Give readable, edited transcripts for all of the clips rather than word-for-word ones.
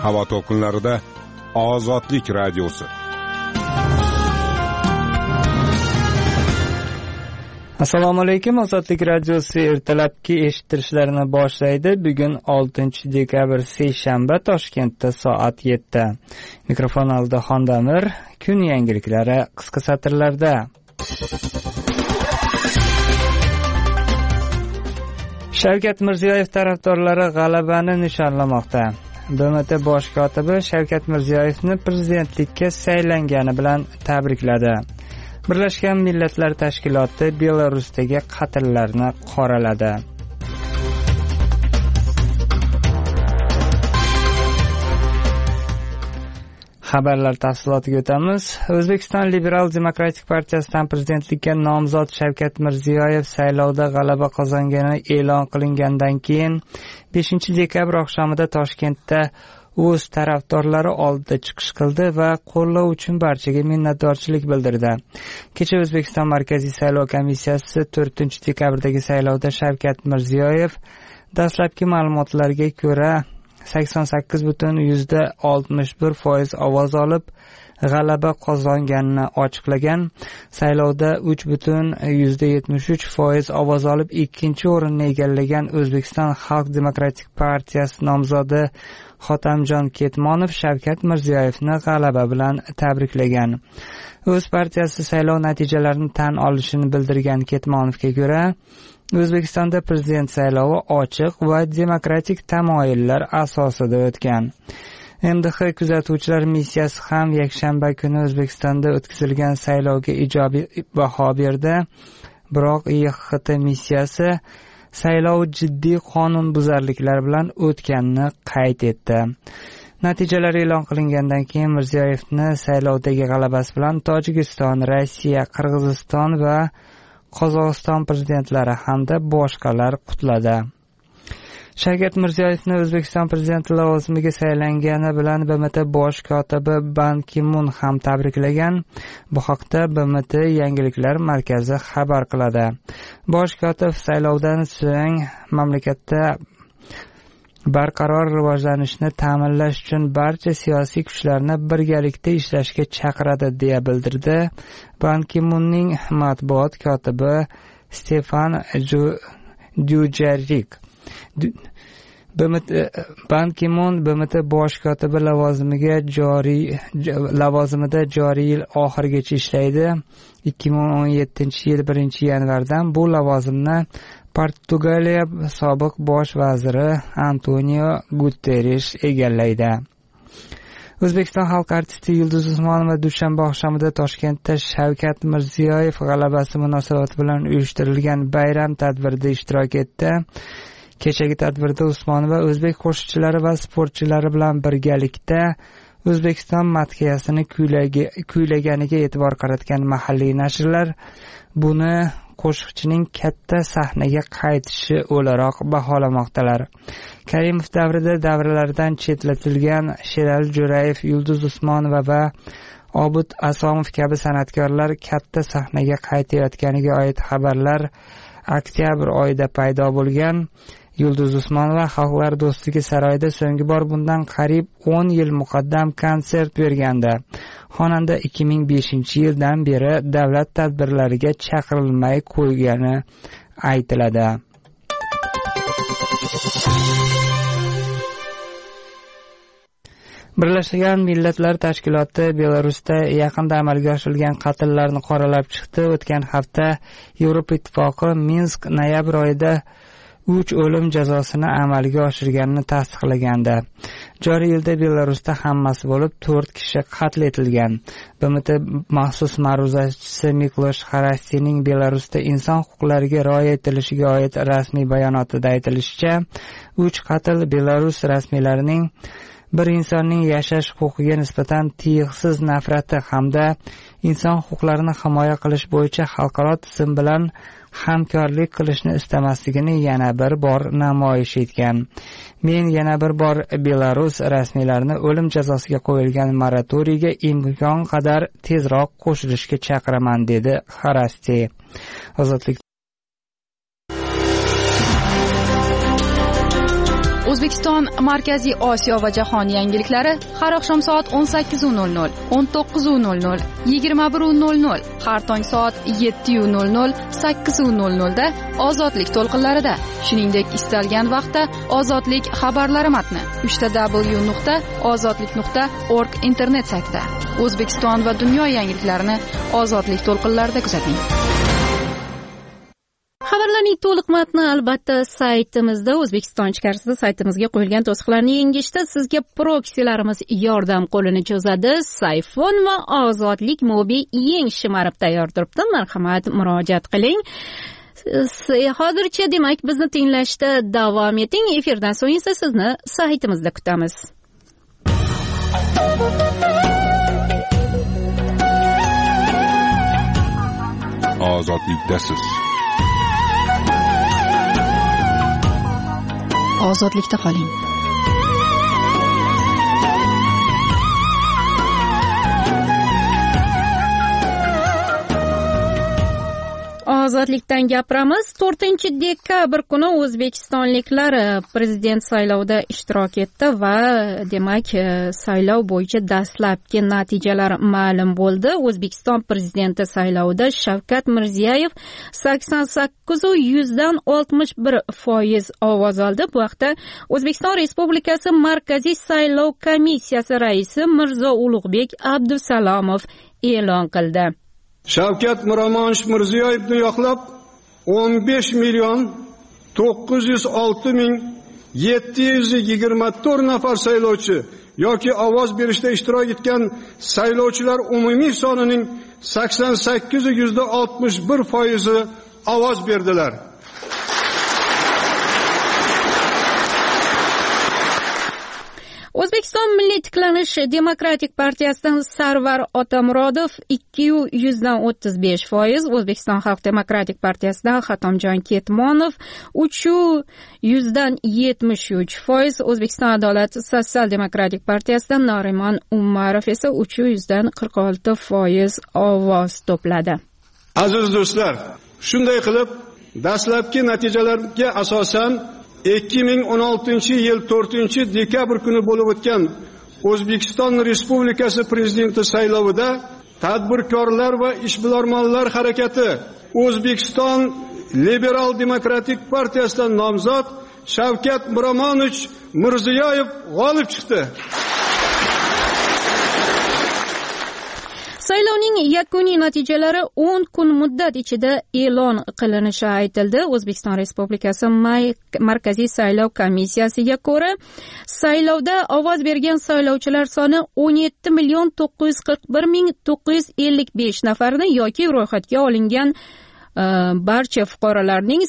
Havo to'lqinlarida Ozodlik radiosi. Assalomu alaykum. Ozodlik radiosi ertalabki eshittirishlarini boshlaydi. Bugun 6-dekabr seshanba, Toshkentda soat 7. Mikrofon oldida Xondamir. Kun yangiliklari qisqa satrlarda. Shavkat Mirziyoyev tarafdorlari g'alabani nishonlamoqda. BMT bosh kotibi Shavkat Mirziyoyevni prezidentlikka saylangani bilan tabrikladi. Birlashgan Millatlar Tashkiloti Belarusdagi qatllarni qoraladi. Xabarlar tafsilotiga o'tamiz. O'zbekiston Liberal Demokratik partiyasidan prezidentlikka nomzod Shavkat Mirziyoyev saylovda g'alaba qozongani e'lon qilingandan keyin 5-dekabr oqshomida Toshkentda o'z tarafdorlari oldida chiqish qildi va qo'llov uchun barchaga minnatdorchilik bildirdi. Kecha O'zbekiston Markaziy saylov komissiyasi 4-dekabrdagi saylovda Shavkat Mirziyoyev dastlabki ma'lumotlarga ko'ra 88,61% ovoz olib g'alaba qozonganini ochiqlagan. Saylovda 3,73% ovoz olib ikkinchi o'rinni egallagan O'zbekiston Xalq Demokratik partiyasi nomzodi Xotamjon Ketmonov Shavkat Mirziyoyevni g'alaba bilan tabriklagan. O'z partiyasi saylov natijalarini tan olishini bildirgan Ketmonovga ko'ra, O'zbekistonda prezident saylovi ochiq va demokratik tamoyillar asosida o'tgan. MDH kuzatuvchilar missiyasi ham yakshanba kuni O'zbekistonda o'tkazilgan saylovga ijobiy baho berdi. Biroq YXT missiyasi saylov jiddiy qonunbuzarliklar bilan o'tganini qayd etdi. Natijalar e'lon qilingandan keyin Mirziyoyevni saylovdagi g'alabasi bilan Tojikiston, Rossiya, Qirg'iziston va Qozog'iston prezidentlari hamda boshqalar qutladi. Shavkat Mirziyoyevni O'zbekiston prezidenti lavozimiga saylangani bilan BMT bosh kotibi Ban Ki-mun ham tabriklagan. Bu haqda BMT yangiliklar markazi xabar qiladi. Bosh kotib saylovdan so'ng mamlakatda barqaror rivojlanishni ta'minlash uchun barcha siyosiy kuchlarni birgalikda ishlashga chaqiradi deya bildirdi Ban Ki-munning matbuot kotibi Stefan Dujarrik. Ban Ki-mun BMT bosh kotibi lavozimida joriy yil oxirigacha ishlaydi. 2017-yil 1-yanvardan bu lavozimni Portugaliya sobiq bosh vaziri Antonio Guterres egallaydi. O'zbekiston xalq artisti Yulduz Usmonova dushanba oqshomida Toshkentda Shavkat Mirziyoyev g'alabasi munosabati bilan uyushtirilgan bayram tadbirida ishtirok etdi. Kechagi tadbirda Usmonova o'zbek qo'shiqchilari va sportchilari bilan birgalikda O'zbekiston madhiyasini kuylaganiga e'tibor qaratgan mahalliy nashrlar buni qo'shiqchining katta sahnaga qaytishi o'laroq baholamoqdalar. Karimov davrida davralardan chetlatilgan Sherali Jo'rayev, Yulduz Usmonova va Obid Asomov kabi san'atkorlar katta sahnaga qaytayotganiga oid xabarlar oktyabr oyida paydo bo'lgan. Yulduz Usmonova Xalqlar do'stligi saroyida so'nggi bor bundan qariyb 10 yil muqaddam konsert bergandi. Xonanda 2005-yildan beri davlat tadbirlariga chaqirilmay qo'ygani aytiladi. Birlashgan Millatlar Tashkiloti Belarusda yaqinda amalga oshirilgan qatllarni qoralab chiqdi. O'tgan hafta Yevropa Ittifoqi Minsk noyabr oyida 3 o'lim jazosini amalga oshirganini tasdiqlagandi. Joriy yilda Belarusda hammasi bo'lib 4 kishi qatl etilgan. BMT maxsus ma'ruzachisi Miklosh Xarastining Belarusda inson huquqlariga rioya etilishiga oid rasmiy bayonotida aytilishicha, 3 qatl Belarus rasmiylarining bir insonning yashash huquqiga nisbatan tiyiqsiz nafrati hamda inson huquqlarini himoya qilish bo'yicha xalqaro tizim bilan hamkorlik qilishni istamasligini yana bir bor namoyish etgan. Men yana bir bor Belarus rasmiylarini o'lim jazosiga qo'yilgan moratoriyga imkon qadar tezroq qo'shilishga chaqiraman, dedi Xarasti. O'zbekiston, Markaziy Osiyo va jahon yangiliklari har oqshom soat 18:00, 19:00, 21:00, har tong soat 7:00, 8:00 da Ozodlik to'lqinlarida. Shuningdek, istalgan vaqtda Ozodlik xabarlari matni www.ozodlik.org internet saytida. O'zbekiston va dunyo yangiliklarini Ozodlik to'lqinlarida kuzating. Xabarlarning to'liq matni albatta saytimizda, O'zbekiston ichkarisida saytimizga qo'yilgan to'siqlarni yengishda sizga proksilarimiz yordam qo'lini cho'zadi. Sayfon va Ozodlik mobi yeng shimarib tayyor turibdi. Marhamat, murojaat qiling. Hozircha demak bizni tinglashda davom eting. Efirdan so'ng esa sizni saytimizda kutamiz. Ozodlikdasiz. Ozodlikda qoling. Ozodlikdan gapiramiz. 4-dekabr kuni o'zbekistonliklar prezident saylovida ishtirok etdi va demak saylov bo'yicha dastlabki natijalar ma'lum bo'ldi. O'zbekiston prezidenti saylovida Shavkat Mirziyoyev 88,61% ovoz oldi. Bu haqda O'zbekiston Respublikasi Markaziy saylov komissiyasi raisi Mirzo Ulug'bek Abdusalomov e'lon qildi. Shavkat Mirziyoyevni yoqlab 15,906,724 nafar saylovchi yoki ovoz berishda ishtirok etgan saylovchilar umumiy sonining 88,61% ovoz berdilar. O'zbekiston Milliy tiklanish demokratik partiyasidan Sarvar Otamurodov 2,35%, O'zbekiston Xalq demokratik partiyasidan Xatomjon Ketmonov 3,73%, O'zbekiston Adolat sotsial demokratik partiyasidan Narimon Umarov esa 3,46% ovoz to'pladi. Aziz do'stlar, shunday qilib dastlabki natijalarga asosan 2016-yil 4-dekabr kuni bo'lib o'tgan O'zbekiston Respublikasi prezidenti saylovida tadbirkorlar va ishbilarmonlar harakati O'zbekiston Liberal demokratik partiyasidan nomzod Shavkat Mirziyoyev g'olib chiqdi. Saylovning yakuniy natijalari 10 kun muddat ichida e'lon qilinishi aytildi. O'zbekiston Respublikasi Markaziy saylov komissiyasiga ko'ra, saylovda ovoz bergan saylovchilar soni 17,941,955 nafarni yoki ro'yxatga olingan barcha fuqarolarning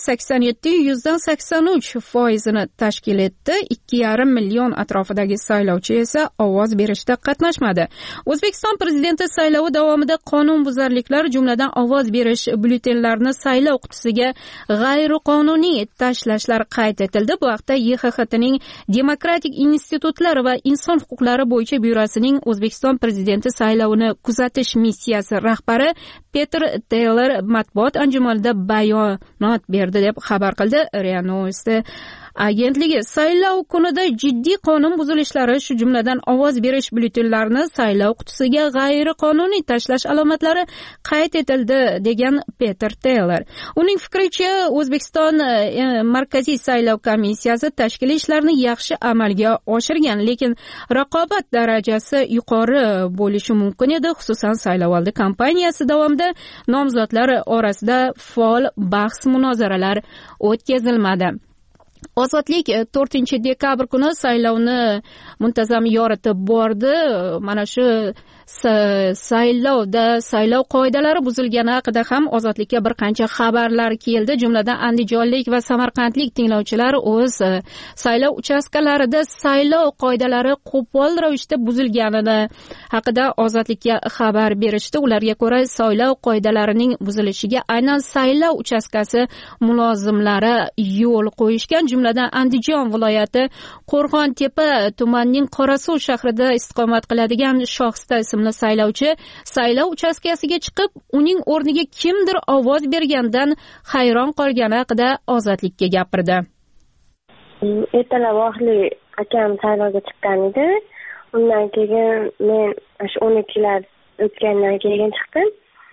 87,83%ni tashkil etdi. 2,5 million atrofidagi saylovchi esa ovoz berishda qatnashmadi. O'zbekiston prezidenti saylovi davomida qonunbuzarliklar, jumladan ovoz berish byulletenlarini saylov qutisiga g'ayriqonuniy tashlashlar qayd etildi. Bu haqda YXXTning Demokratik institutlar va inson huquqlari bo'yicha byurosining O'zbekiston prezidenti saylovini kuzatish missiyasi rahbari Petr Taylor matbuot anjumanida bayonot berdi deb xabar qildi RIA Novosti agentligi. Saylov kunida jiddiy qonun buzilishlari, shu jumladan ovoz berish byulletenlarini saylov qutisiga g'ayriqonuniy tashlash alomatlari qayd etildi degan Petr Taylor. Uning fikricha, O'zbekiston Markaziy saylov komissiyasi tashkiliy ishlarni yaxshi amalga oshirgan, lekin raqobat darajasi yuqori bo'lishi mumkin edi. Xususan, saylovoldi kampaniyasi davomida nomzodlar orasida faol bahs-munozaralar o'tkazilmadi. Ozodlik 4-dekabr kuni saylovni muntazam yoritib bordi. Mana shu saylovda saylov qoidalari buzilgani haqida ham Ozodlikka bir qancha xabarlar keldi. Jumladan andijonlik va samarqandlik tinglovchilar o'z saylov uchastkalarida saylov qoidalari qo'pol ravishda buzilganini haqida Ozodlikka xabar berishdi. Ularga ko'ra, saylov qoidalarining buzilishiga aynan saylov uchastkasi mulozimlari yo'l qo'yishgan. Jumladan Andijon viloyati Qo'rg'ontepa tumanining Qorasuv shahrida istiqomat qiladigan Shohista ismli saylovchi saylov uchastkasiga chiqib, uning o'rniga kimdir ovoz bergandan hayron qolgani haqida Ozodlikka gapirdi. Ertalab vaqtli akam saylovga chiqqan edi. Undan keyin men shu 12lar o'tgandan keyin chiqdim.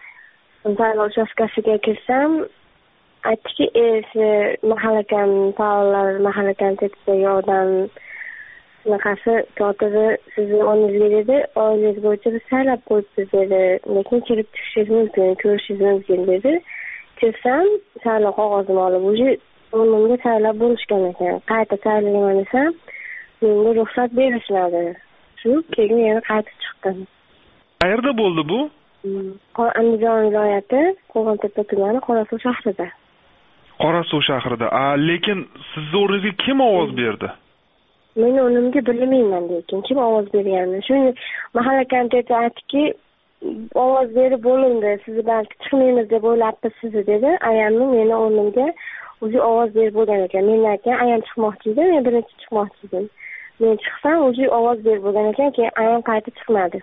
Saylov uchastkasiga kirsam, aytdiki, mahallakam faollar, mahallakam tepsidagi odam shunaqasi kotibi sizni o'rningizga dedi, oilangiz bo'yicha biz saylab qo'yibmiz dedi, lekin kirib tushishingiz mumkin, ko'rishingiz mumkin dedi. Kirsam, saylov qog'ozimni olib, o'rnimga saylab bo'lishgan ekan. Qayta saylayman desam, menga ruxsat berishmadi. Shu keyin yana qaytib chiqdim. Qayerda bo'ldi bu? Andijon viloyati, Qo'g'ontepa tumani, Qorasuv shahrida. Qorasuv shahrida. Lekin sizni o'rningizga kim ovoz berdi? Men o'rnimga bilmayman, lekin kim ovoz berganini. Shuni mahalla komiteti aytdiki, ovoz berib bo'lindi, sizni balki chiqmaymiz deb o'ylabmiz sizni dedi. Ayamni meni o'rnimga o'zi ovoz berib bo'lgan ekan. Men aytgan, ayam chiqmoqchi edi, men birinchi chiqmoqchi edim. Men chiqsam, o'zi ovoz berib bo'lgan ekan, keyin ayam qaytib chiqmadi.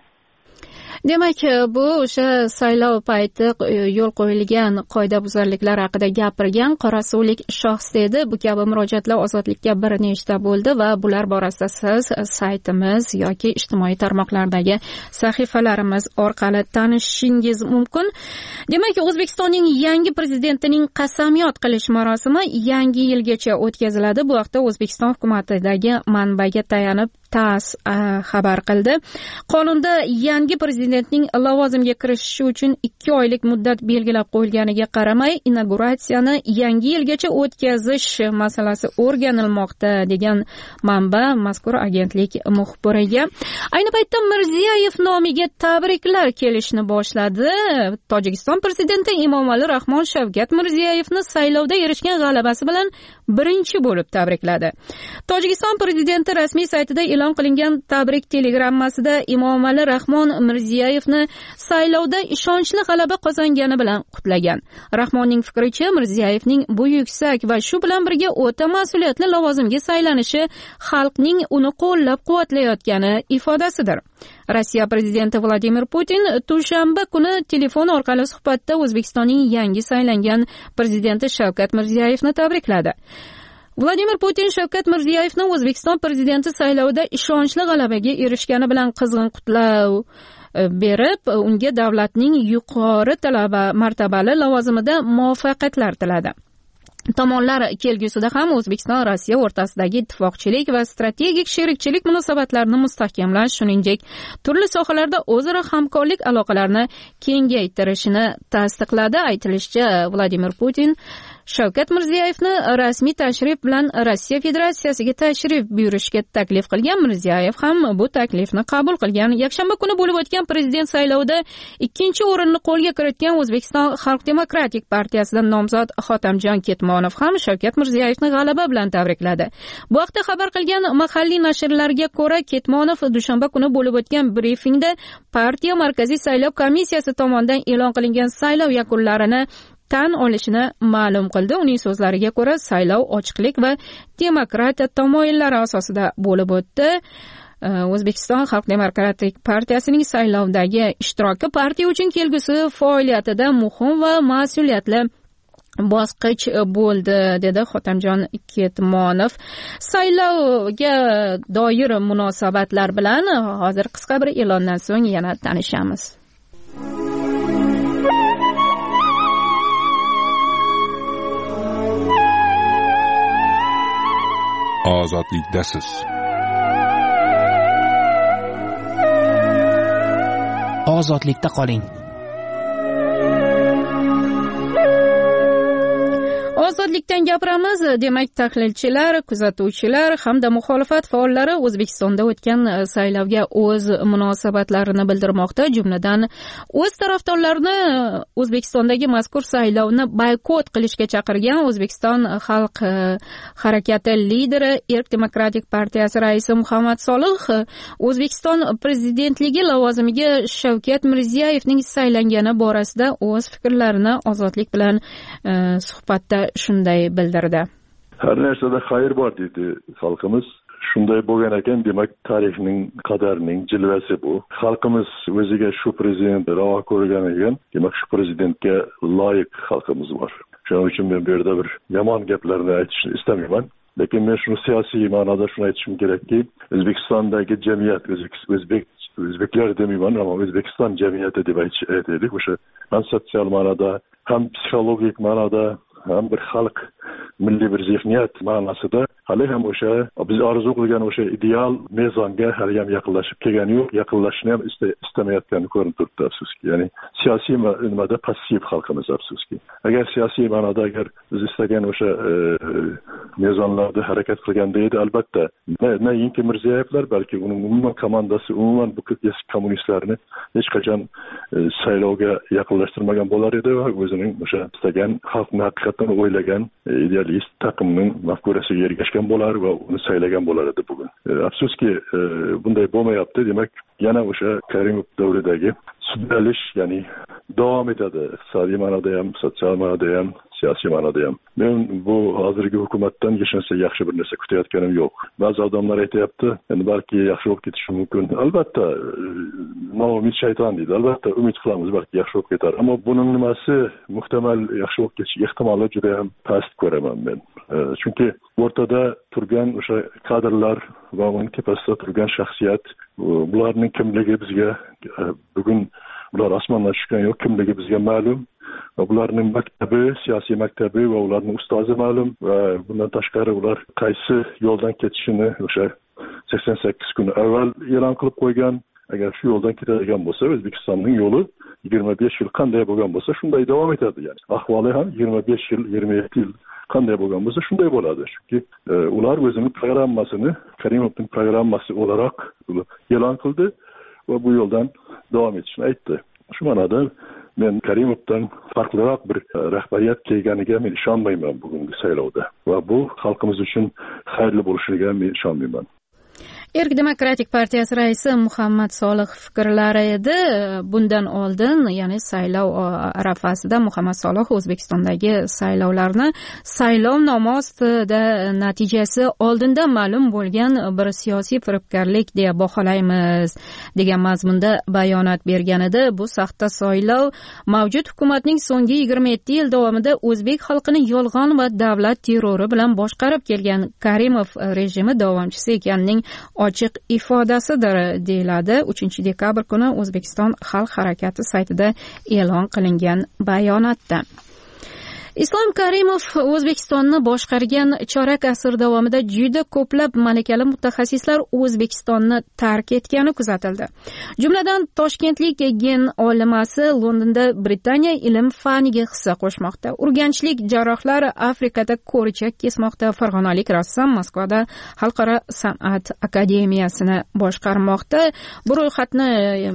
Demak, bu o'sha saylov payti yo'l qo'yilgan qoidabuzarliklar haqida gapirgan qorasuvlik shaxs edi. Bu kabi murojaatlar ozodlikka bir nechta bo'ldi va bular borasida siz saytimiz yoki ijtimoiy tarmoqlardagi sahifalarimiz orqali tanishishingiz mumkin. Demak, O'zbekistonning yangi prezidentining qasamyod qilish marosimi yangi yilgacha o'tkaziladi. Bu haqda O'zbekiston hukumatidagi manbaga tayanib TASS xabar qildi. Qonunda yangi prezidentning lavozimga kirishishi uchun 2 oylik muddat belgilab qo'yilganiga qaramay, inauguratsiyani yangi yilgacha o'tkazish masalasi o'rganilmoqda degan manba mazkur agentlik muxbiriga. Ayni paytda Mirziyoyev nomiga tabriklar kelishni boshladi. Tojikiston prezidenti Emomali Rahmon Shavkat Mirziyoyevni saylovda erishgan g'alabasi bilan birinchi bo'lib tabrikladi. Tojikiston prezidenti rasmiy saytida e'lon qilingan tabrik telegrammasida Emomali Rahmon Mirziyoyevni saylovda ishonchli g'alaba qozongani bilan qutlagan. Rahmonning fikricha, Mirziyoyevning bu yuksak va shu bilan birga o'ta mas'uliyatli lavozimga saylanishi xalqning uni qo'llab-quvvatlayotgani ifodasidir. Rossiya prezidenti Vladimir Putin dushanba kuni telefon orqali suhbatda O'zbekistonning yangi saylangan prezidenti Shavkat Mirziyoyevni tabrikladi. Vladimir Putin Shavkat Mirziyoyevni O'zbekiston prezidenti saylovida ishonchli g'alabaga erishgani bilan qizg'in qutlov berib, unga davlatning yuqori martabali lavozimida muvaffaqiyatlar tiladi. Tomonlar kelgusida ham O'zbekiston Rossiya o'rtasidagi ittifoqchilik va strategik sherikchilik munosabatlarini mustahkamlash, shuningdek, turli sohalarda o'zaro hamkorlik aloqalarini kengaytirishini tasdiqladi. Aytilishicha, Vladimir Putin Shavkat Mirziyoyevni rasmiy tashrif bilan Rossiya Federatsiyasiga tashrif buyurishga taklif qilgan. Mirziyoyev ham bu taklifni qabul qilgan. Yakshanba kuni bo'lib o'tgan prezident saylovida 2-o'rinni qo'lga kiritgan O'zbekiston Xalq demokratik partiyasidan nomzod Hotamjon Ketmonov ham Shavkat Mirziyoyevni g'alaba bilan tabrikladi. Bu haqda xabar qilgan mahalliy nashrlarga ko'ra, Ketmonov dushanba kuni bo'lib o'tgan brifingda partiya markaziy saylov komissiyasi tomonidan e'lon qilingan saylov yakunlarini tan olishini ma'lum qildi. Uning so'zlariga ko'ra, saylov ochiqlik va demokratiya tamoyillari asosida bo'lib o'tdi. O'zbekiston Xalq demokratik partiyasining saylovdagi ishtiroki partiya uchun kelgusi faoliyatida muhim va mas'uliyatli bosqich bo'ldi, dedi Hotamjon Ketmonov. Saylovga doir munosabatlar bilan hozir qisqa bir e'londan so'ng yana tanishamiz. Ozodlikdasiz. Ozodlikda qoling. Ozodlikdan gapiramiz. Demak, tahlilchilar, kuzatuvchilar hamda muxolifat faollari O'zbekistonda o'tgan saylovga o'z munosabatlarini bildirmoqda. Jumladan, o'z tarafdorlarini O'zbekistondagi mazkur saylovni boykot qilishga chaqirgan O'zbekiston Xalq harakati lideri, Erk demokratik partiyasi raisi Muhammad Solih O'zbekiston prezidentligi lavozimiga Shavkat Mirziyoyevning saylangani borasida o'z fikrlarini Ozodlik bilan suhbatda shunday bildirdi. Her narsada hayır bor dedi xalqimiz. Shunday bo'lgan ekan, demak, tarixning, qadarning jilvasi bu. Xalqimiz o'ziga shu prezidentni ravo ko'rgan ekan, demak, shu prezidentga loyiq xalqimiz bor. Shuning uchun men bu yerda bir yomon gaplarni aytishni istamayman. lekin men shuni siyosiy ma'noda shuni aytishim kerakki, O'zbekistondagi jamiyat, o'zbeklar demayman, ammo O'zbekiston jamiyati deb aytaylik, o'sha ham sotsial ma'noda, ham psixologik ma'noda, ham bir xalq milliy bir zihniyat ma'nosida hali ham o'sha biz orzu qilgan o'sha ideal mezonga hali ham yaqinlashib kelgani yo'q, yaqinlashishni ham istamayotgani ko'rinib turibdi, afsuski. Ya'ni siyosiy nimada passiv xalqimiz, afsuski. Agar siyosiy ma'noda agar biz istagan o'sha mezonlarda harakat qilganda edi, albatta na Yinki Mirzayevlar, balki uning umuman komandasi, umuman bu eski kommunistlarni hech qachon saylovga yaqinlashtirmagan bo'lar edi va o'zining o'sha istagan xalqni haqiqatan o'ylagan idealist taqimning mafkurasiga ergashgan bo'lar va uni saylagan bo'lar edi bugun. Afsuski bunday bo'lmayapti. Demak, yana o'sha Karimov davridagi sudralish, ya'ni davom etadi. Iqtisodiy ma'noda ham, sotsial ma'noda ham, siyosiy ma'noda ham. Men bu hozirgi hukumatdan hech narsa yaxshi bir narsa kutayotganim yo'q. Ba'zi odamlar aytayapti, endi balki yaxshi bo'lib ketishi mumkin. Albatta, noumid shayton deydi. Albatta, umid qilamiz, balki yaxshi bo'lib ketar. Ammo buning nimasi muhtamal yaxshi bo'lib ketishi ehtimoli juda ham past ko'raman men. Chunki o'rtada turgan o'sha kadrlar va uning tepasida turgan shaxsiyat, bularning kimligi bizga bugun ular osmondan tushgan yo'q, kimligi bizga ma'lum. Va ularning maktabi, siyosiy maktabi va ularning ustozi ma'lum va bundan tashqari ular qaysi yo'ldan ketishini o'sha 88 kun avval e'lon qilib qo'ygan. Agar shu yo'ldan ketadigan bo'lsa, O'zbekistonning yo'li 25 yil qanday bo'lgan bo'lsa, shunday davom etadi. Ya'ni ahvoli ham 25 yil, 27 yil qanday bo'lgan bo'lsa, shunday bo'ladi. Chunki ular o'zining programmasini Karimovning programmasi o'laroq e'lon qildi va bu yo'ldan davom etishni aytdi. Shu ma'noda men Karimovdan farqliroq bir rahbariyat kelganiga men ishonmayman bugungi saylovda va bu xalqimiz uchun xayrli bo'lishiga men ishonmayman. Erk Demokratik partiyasi raisi Muhammad Solih fikrlari edi. Bundan oldin, ya'ni saylov arafasida Muhammad Solih O'zbekistondagi saylovlarni saylovnoma ostida natijasi oldindan ma'lum bo'lgan bir siyosiy firibgarlik deya baholaymiz degan mazmunda bayonot bergan edi. Bu saxta saylov mavjud hukumatning so'nggi 27 yil davomida o'zbek xalqini yolg'on va davlat terrori bilan boshqarib kelgan Karimov rejimi davomchisi ekanining ochiq ifodasidir, deyiladi 3-dekabr kuni O'zbekiston Xalq harakati saytida e'lon qilingan bayonotda. Islom Karimov O'zbekistonni boshqargan chorak asr davomida juda ko'plab malakali mutaxassislar O'zbekistonni tark etgani kuzatildi. Jumladan Toshkentlik gen olimasi Londonda Britaniya ilm faniga hissa qo'shmoqda. Urganchlik jarrohlar Afrikada ko'richak kesmoqda. Farg'onalik rassom Moskvada Xalqaro san'at akademiyasini boshqarmoqda. Bu ro'yxatni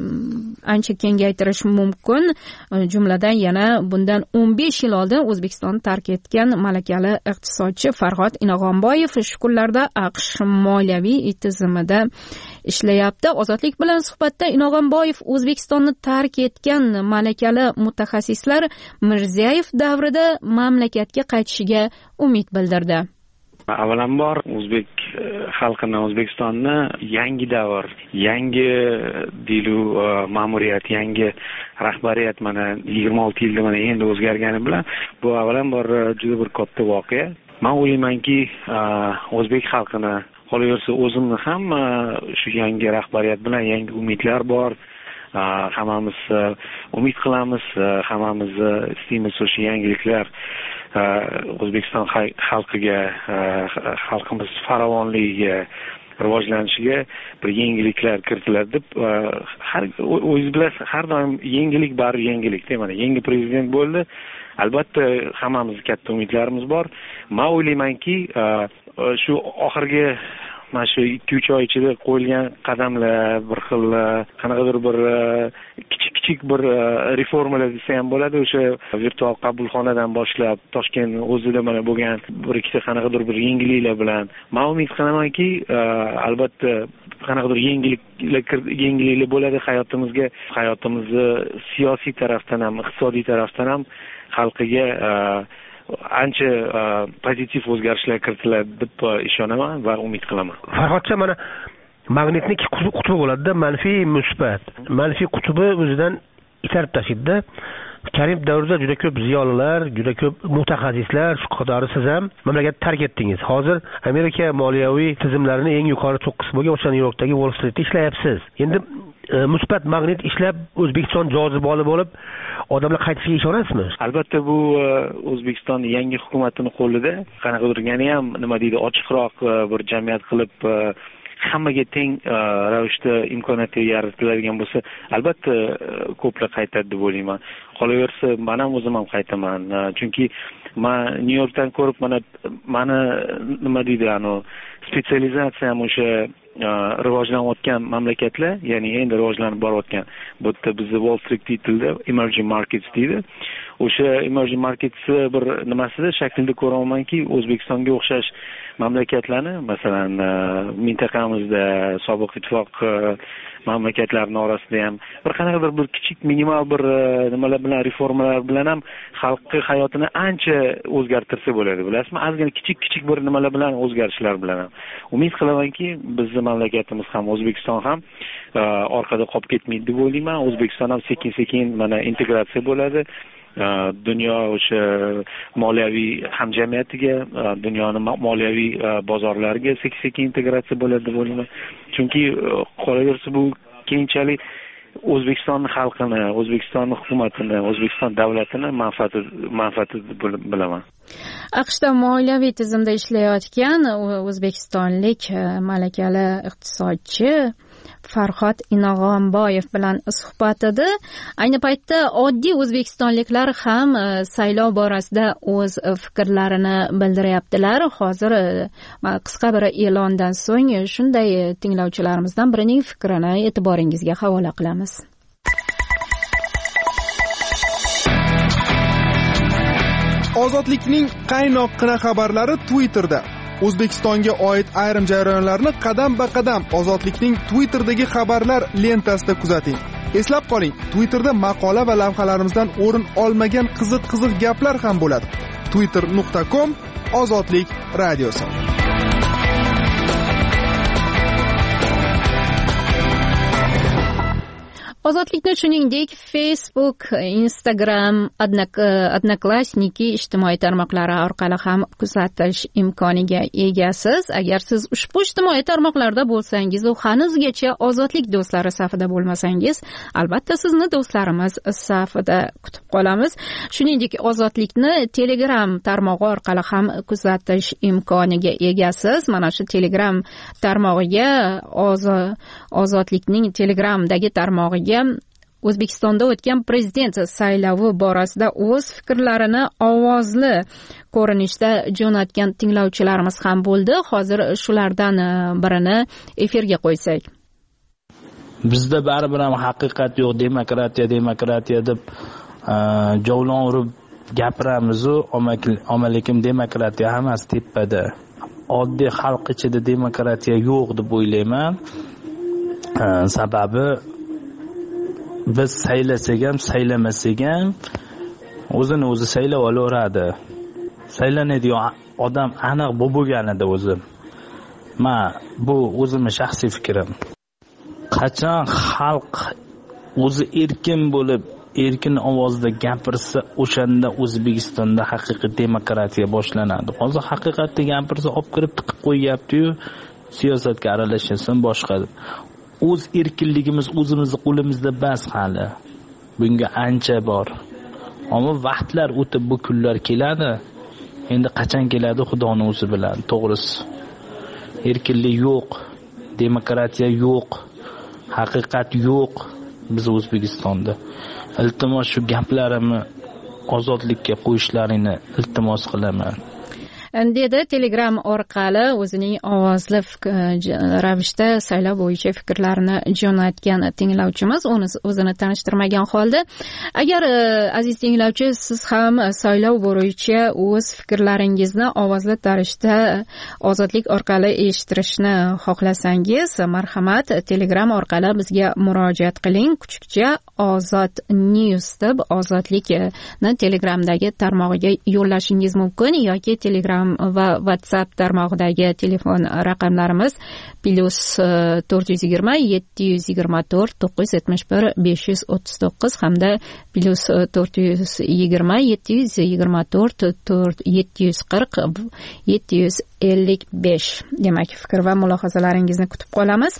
ancha kengaytirish mumkin. Jumladan yana bundan 15 yil oldin O'zbekiston tark etgan malakali iqtisodchi Farhod Inog'onboyev shu kunlarda AQSh moliyaviy tizimida ishlayapti. Ozodlik bilan suhbatda Inog'onboyev O'zbekistonni tark etgan malakali mutaxassislar Mirziyoyev davrida mamlakatga qaytishiga umid bildirdi. Avvalambor o'zbek xalqini, O'zbekistonni yangi davr, yangi dilu ma'muriyat, yangi rahbariyat mana 26 yilda mana endi o'zgargani bilan bu avvalambor juda bir katta voqea. Men o'ylaymanki, o'zbek xalqini, qolaversa o'zimni ham shu yangi rahbariyat bilan yangi umidlar bor. Hammamiz umid qilamiz, hammamiz istaymiz o'sha yangiliklar O'zbekiston xalqiga, xalqimiz farovonligiga, rivojlanishiga bir yangiliklar kiritiladi deb o'zingiz bilasiz, har doim yangilik bari yangilikda. Mana yangi prezident bo'ldi. Albatta hammamiz katta umidlarimiz bor. Men o'ylaymanki, shu oxirgi mana shu 2-3 oy ichida qo'yilgan qadamlar bir xil qanaqadir bir kichik bir reformalar desa ham bo'ladi. O'sha virtual qabulxonadan boshlab Toshkent o'zida mana bo'lgan bir ikkita qanaqadir bir yangiliklar bilan men umid qilamanki, albatta qanaqadir yangiliklar bo'ladi hayotimizga. Hayotimizni siyosiy tarafdan ham, iqtisodiy tarafdan ham xalqiga ancha pozitiv o'zgarishlar kiritiladi deb ishonaman va umid qilaman. Farhodcha, mana magnitning ikki qutbi bo'ladi-da, manfiy, musbat. Manfiy qutbi o'zidan itarib tashlaydi-da. Karimov davrida juda ko'p ziyolilar, juda ko'p mutaxassislar, shu qatori siz ham mamlakatni tark etdingiz. Hozir Amerika moliyaviy tizimlarining eng yuqori cho'qqisi bo'lgan o'sha Nyu-Yorkdagi Wall Streetda ishlayapsiz. Endi musbat magnit ishlab O'zbekiston jozibali bo'lib, odamlar qaytishiga ishonasizmi? Albatta bu O'zbekiston yangi hukumatining qo'lida qanaqadir yana ham nima deydi, ochiqroq bir jamiyat qilib hammaga teng ravishda imkoniyat yaratiladigan bo'lsa, albatta ko'plar qaytadi deb o'ylayman. Qolaversa, men ham o'zim ham qaytaman. Chunki men Nyu-Yorkdan ko'rib mana nima deydi, spetsializatsiyam o'sha rivojlanayotgan mamlakatlar, ya'ni endi rivojlanib borayotgan. Bu yerda bizda Wall Street tilida emerging markets deydi. O'sha emerging markets bir nimasida shaklda ko'ramanki, O'zbekistonga o'xshash mamlakatlarni, masalan, mintaqamizda sobiq ittifoq mamlakatlarining orasida ham bir qanaqadir bir kichik minimal bir nimalar bilan, reformalar bilan ham xalqning hayotini ancha o'zgartirsa bo'ladi, bilasizmi? Ozgina kichik bir nimalar bilan, o'zgarishlar bilan ham. Umid qilamanki, bizning mamlakatimiz ham, O'zbekiston ham orqada qolib ketmaydi deb o'ylayman. O'zbekiston ham sekin-sekin mana integratsiya bo'ladi. Dunyo o'sha moliyaviy hamjamiyatiga, dunyoning moliyaviy bozorlariga sekin-sekin integratsiya bo'ladi deb o'ylayman. Chunki qolaversa bu keyinchalik O'zbekiston xalqini, O'zbekiston hukumatini, O'zbekiston davlatini manfaati bilaman. AQShda moliyaviy tizimda ishlayotgan o'zbekistonlik malakali iqtisodchi Farhod Inog'onboyev bilan suhbatida ayni paytda oddiy o'zbekistonliklar ham saylov borasida o'z fikrlarini bildiryaptilar. Hozir qisqa bir e'londan so'ng shunday tinglovchilarimizdan birining fikrini e'tiboringizga havola qilamiz. Ozodlikning qaynoqqina xabarlari Twitterda. O'zbekistonga oid ayrim jarayonlarni qadam-ba-qadam Ozodlikning Twitter'dagi xabarlar lentasida kuzating. Eslab qoling, Twitterda maqola va lavhalarimizdan o'rin olmagan qiziq gaplar ham bo'ladi. twitter.com Ozodlik radiosi. Ozodlikni shuningdek Facebook, Instagram, Odnoklassniki ijtimoiy tarmoqlari orqali ham kuzatish imkoniga egasiz. Agar siz ushbu ijtimoiy tarmoqlarda bo'lsangiz, u hanuzgacha Ozodlik do'stlari safida bo'lmasangiz, albatta sizni do'stlarimiz safida kutib qolamiz. Shuningdek, Ozodlikni Telegram tarmog'i orqali ham kuzatish imkoniga egasiz. Mana shu Telegram tarmog'iga, Ozodlikning Telegramdagi tarmog'iga O'zbekistonda o'tgan prezident saylovi borasida o'z fikrlarini ovozli ko'rinishda jo'natgan tinglovchilarimiz ham bo'ldi. Hozir shulardan birini efirga qo'ysak. Bizda baribir ham haqiqat yo'q, demokratiya deb javlon urib gapiramiz-u, lekin demokratiya hammasi tepada. Oddiy xalq ichida demokratiya yo'q deb o'ylayman. Sababi biz saylasak ham, saylamasak ham o'zini o'zi saylab olaveradi. Saylanadigan odam aniq bo'lganida o'zi. Bu o'zimning shaxsiy fikrim. Qachon xalq o'zi erkin bo'lib, erkin ovozda gapirsa, o'shanda O'zbekistonda haqiqiy demokratiya boshlanadi. Hozir haqiqatda gapirsa, olib kirib tiqib qo'yapti-yu, siyosatga aralashsin boshqa. O'z erkinligimiz o'zimizning qo'limizda bas hali. Bunga ancha bor. Ammo vaqtlar o'tib bu kunlar keladi. Endi qachon keladi Xudoning o'zi biladi, to'g'risi. Erkinlik yo'q, demokratiya yo'q, haqiqat yo'q biz O'zbekistonda. Iltimos shu gaplarimni ozodlikka qo'yishlarini iltimos qilaman. dedi Telegram orqali o'zining ovozli ravishda saylov bo'yicha fikrlarini jo'natgan tinglovchimiz, o'zini tanishtirmagan holda. Agar aziz tinglovchi, siz ham saylov bo'yicha o'z fikrlaringizni ovozli tarishda Ozodlik orqali eshittirishni xohlasangiz, marhamat, Telegram orqali bizga murojaat qiling. Kuchukcha Ozod News deb Ozodlikni Telegramdagi tarmog'iga yo'llashingiz mumkin yoki Telegram Telegram va WhatsApp tarmog'idagi telefon raqamlarimiz +420 724 971 539 hamda +420 724 740 755. Demak, fikr va mulohazalaringizni kutib qolamiz.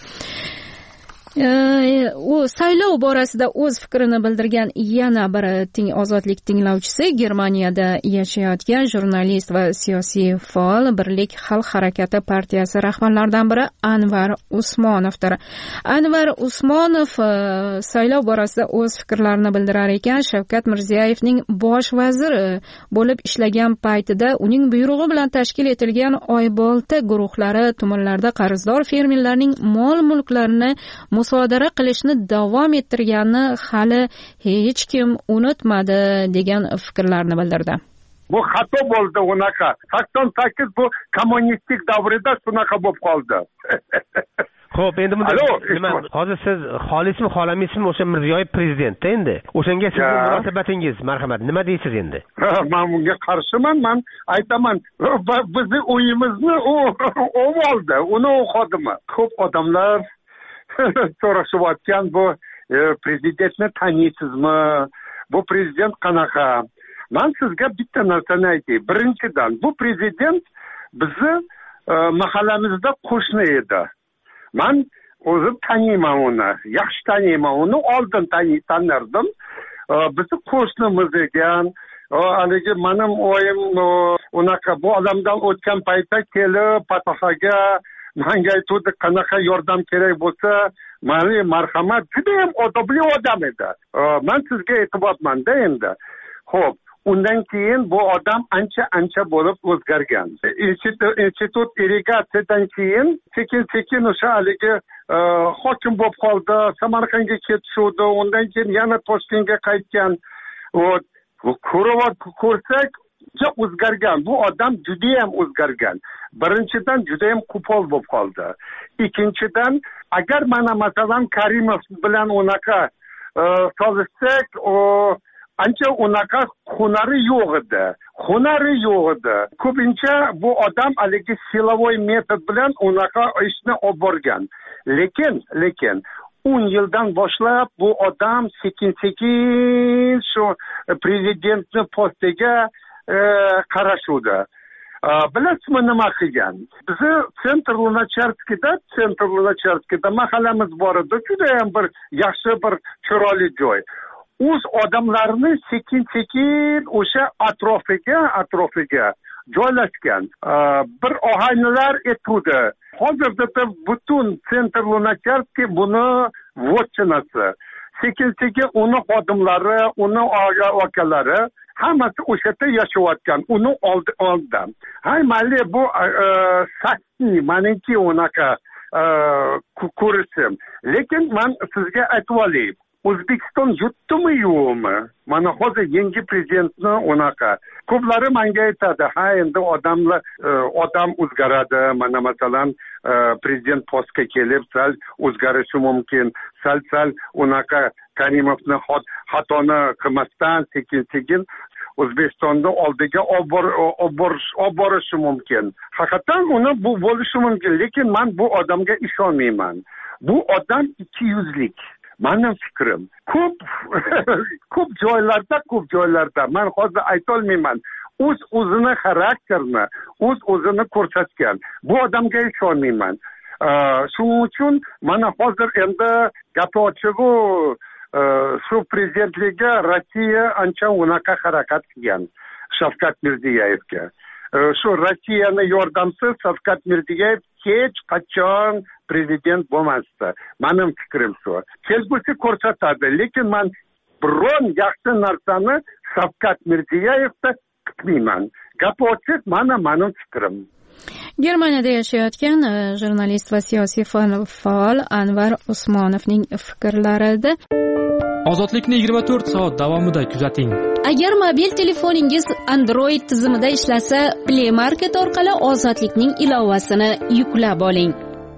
U saylov borasida o'z fikrini bildirgan yana bir ozodlik tinglovchisi Germaniyada yashayotgan jurnalist va siyosiy faol Birlik xalq harakati partiyasi rahbarlaridan biri Anvar Usmonovdir. Anvar Usmonov saylov borasida o'z fikrlarini bildirar ekan. Shavkat Mirziyoyevning bosh vaziri bo'lib ishlagan paytida uning buyrug'i bilan tashkil etilgan Oybolta guruhlari tumanlarda qarzdor fermerlarning mol-mulklarini musodara qilishni davom ettirganini hali hech kim unutmadi degan fikrlarni bildirdi. Bu xato bo'ldi unaqa. 88 bu kommunistik davrida shunaqa bo'lib qoldi. Xo'p, endi nima? Hozir siz xolismi, xolamaysizmi o'sha Mirziyoyev prezidentda endi. O'shanga sizning munosabatingiz, marhamat, nima deysiz endi? Men bunga qarshiman, men aytaman, bizning uyimizni u oldi, uni o'qidimi? Ko'p odamlar so'rashyapti bu prezidentni taniysizmi? Bu prezident qanaqa? Men sizga bitta narsani aytay. Birinchidan, bu prezident bizni mahallamizda qo'shni edi. Men o'zim taniyman uni, yaxshi taniyman uni, oldin tanirdim. Bizni qo'shnimiz ekan. Haligi mening o'yim unaqa bu odamdan o'tgan paytda kelib pataxaga menga aytdi, qanaqa yordam kerak bo'lsa, meni marhamat, juda ham odobli odam edi. Men sizga aytyapman-da endi. Xo'p, undan keyin bu odam ancha bo'lib o'zgargan. Institut irrigatsiyadan keyin sekin o'sha haligi hokim bo'lib qoldi, Samarqandga ketishdi, undan keyin yana Toshkentga qaytgan. Ko'rsak, o'zgargan. Bu odam juda ham o'zgargan. Birinchidan juda ham qo'pol bo'lib qoldi. Ikkinchidan, agar mana masalan Karimov bilan unaqa solishsak, ancha unaqa hunari yo'q edi. Ko'pincha bu odam haligi silovoy metod bilan unaqa ishni olib borgan. Lekin 10 yildan boshlab bu odam sekin shu prezidentni postiga qarashuvdi. Bilasizmi nima qilgan? Bizni Sentr Lunacharskida mahallamiz bor edi. Juda ham bir yaxshi, bir chiroyli joy. O'z odamlarini sekin o'sha atrofiga joylashgan. Bir ohanglar etdi. Hozirda butun Sentr Lunacharskiy buni votchinasi. Sekin uni xodimlari, uni akalari hammasi o'sha yerda yashayotgan. Uni oldi. Mayli bu saksni, meniki unaqa ko'rishim. Lekin men sizga aytib olay. O'zbekiston yutdimi yo'qmi? Mana hozir yangi prezidentni unaqa. Ko'plari menga aytadi, endi odam o'zgaradi. Mana masalan prezident postga kelib sal o'zgarishi mumkin. Sal unaqa Karimovni xatoni qilmasdan sekin O'zbekistonda oldiga olib borishi mumkin. Haqiqatan uni bu bo'lishi mumkin, lekin men bu odamga ishonmayman. Bu odam 200lik. Mening fikrim. Ko'p joylarda men hozir ayta olmayman. O'zini xarakterini, o'zini ko'rsatgan. Bu odamga ishonmayman. Shuning uchun mana hozir endi gap ochig'i shu prezidentlikka Rossiya ancha unaqa harakat qilgan Shavkat Mirziyoyevga. Shu Rossiyani yordamsiz Shavkat Mirziyoyev hech qachon prezident bo'lmasdi. Mening fikrim shu. Kelgusi ko'rsatadi, lekin men biron yaxshi narsani Shavkat Mirziyoyevda kutmayman. Gap ochiq, mening fikrim. Germaniyada yashayotgan jurnalist va siyosiy faol Anvar Usmonovning fikrlarida. Ozodlikni 24 soat davomida kuzating. Agar mobil telefoningiz Android tizimida ishlasa, Play Market orqali Ozodlikning ilovasini yuklab oling.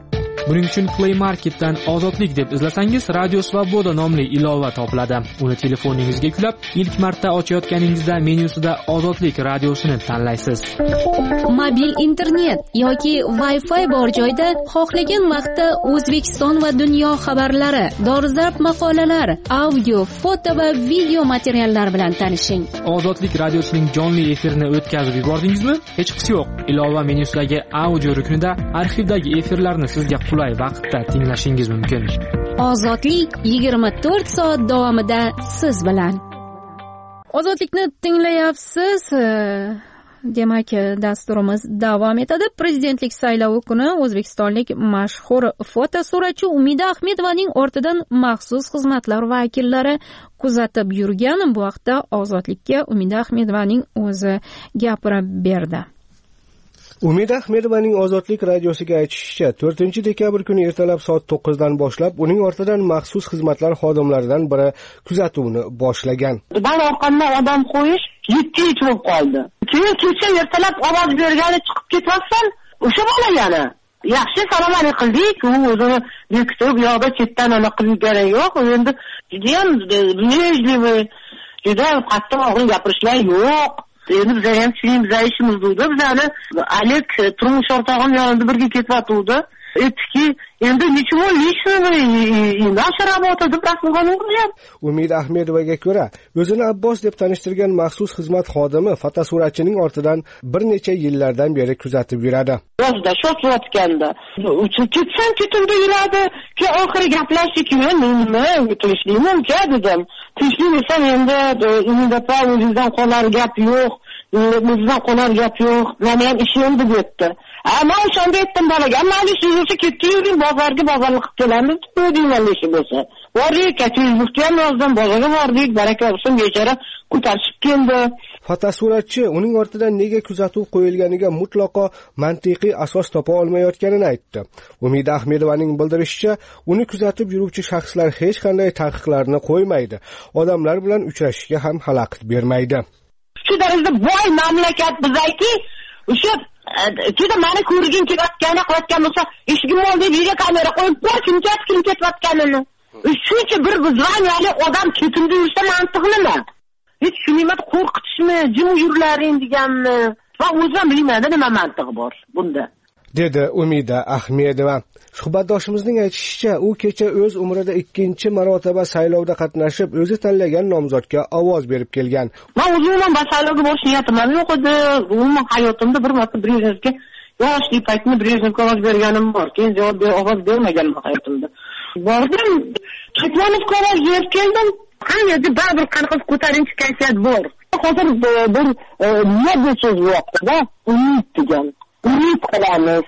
Buning uchun Play Marketdan Ozodlik deb izlasangiz Radio Svoboda nomli ilova topiladi. Uni telefoningizga yuklab, ilk marta ochayotganingizda menyusida Ozodlik radiosini tanlaysiz. Mobil internet yoki Wi-Fi bor joyda xohlagan vaqtda O'zbekiston va dunyo xabarlari, dolzarb maqolalar, audio, foto va video materiallar bilan tanishing. Ozodlik radiosining jonli efirini o'tkazib yubordingizmi? Hech qisi yo'q. Ilova menyusidagi audio ruknida arxivdagi efirlarni sizga qulay vaqtda tinglashingiz mumkin. Ozodlik 24 soat davomida siz bilan. Ozodlikni tinglayapsiz. Demak, dasturimiz davom etadi. Prezidentlik saylovi kuni o'zbekistonlik mashhur fotosuratchi Umida Ahmedovaning ortidan maxsus xizmatlar vakillari kuzatib yurgan. Bu vaqtda Ozodlikka Umida Ahmedovaning o'zi gapirib berdi. Umida Ahmedovaning Ozodlik radiosiga aytishicha, 4-dekabr kuni ertalab soat 9 dan boshlab uning ortidan maxsus xizmatlar xodimlaridan biri kuzatuvni boshlagan. Ben orqamdan odam qo'yish 7 yil bo'lib qoldi. Keyin kecha ertalab ovoz bergani chiqib ketmasdan, o'sha bola yana yaxshi salom alaykum qildik, u o'zini bekitib, yo'qda chetdan ona qilgani yo'q. Endi judayam nejlivi, juda qattiq og'ir gapirishlar yo'q. Endi biz ham tushunimiz, ishimiz bo'ldi. Bizani Alek turmush o'rtog'im yonida birga ketyapti. Aytdiki, endi nechun naша работа deb rasmga qo'ygan. Umida Ahmedovaga ko'ra, o'zini Abbos deb tanishtirgan maxsus xizmat xodimi fotosuratchining ortidan bir necha yillardan beri kuzatib yuradi. Yozda shotlayotganda, ketsam ketimda yuradi, ki oxiri gaplashdik, nima tinchlikmi dedim. Tinchlik desam endi Umida o'zidan qolar gap yo'q. O'zidan qolar gap yo'q. Meni ham ishim debdi. Ama o'shanda aytdim bolaga, "Mayli, siz o'sha ketdingiz, bozorga qilib kelamiz" deyman ishi bo'lsa. Bordik, Facebookda ham yozdim, bozorga bordik, baraka bo'lsin, bechora ko'tarishib keldi. Fotosuratchi uning ortidan nega kuzatuv qo'yilganiga mutlaqo mantiqiy asos topa olmayotganini aytdi. Umida Ahmedovaning bildirishicha, uni kuzatib yuruvchi shaxslar hech qanday taqiqlarni qo'ymaydi. Odamlar bilan uchrashishga ham xalaqit bermaydi. Shu darajada boy mamlakat bizaki, o'sha juda meni ko'rgin kelayotgani qilayotgan bo'lsa, eshigim oldiga video kamera qo'yib, kim ketayotganini. Shuncha bir zvanyali odam ketimda yursa mantiq nima? Hech tushunmayman, qo'rqitishmi, jim yurlaring deganmi? Va o'zim bilmayman nima mantiq bor bunda. Dedi Umida Ahmedova. Suhbatdoshimizning aytishicha, u kecha o'z umrida 2-chi marotaba saylovda qatnashib, o'zi tanlagan nomzodga ovoz berib kelgan. Men o'zimdan saylovga borish niyatim yo'q edi. Umuman hayotimda bir marta Brejnevga yoshlik paytida Brejnevga ovoz berganim bor. Keyin ovoz bermaganman hayotimda. Bordim, Ketmonovga ovoz berib keldim. Qayerda baribir qanaqa ko'tarinchi kayfiyat bor. Hozir bir nima so'z yo'qda, umid degan. Umid qilamiz.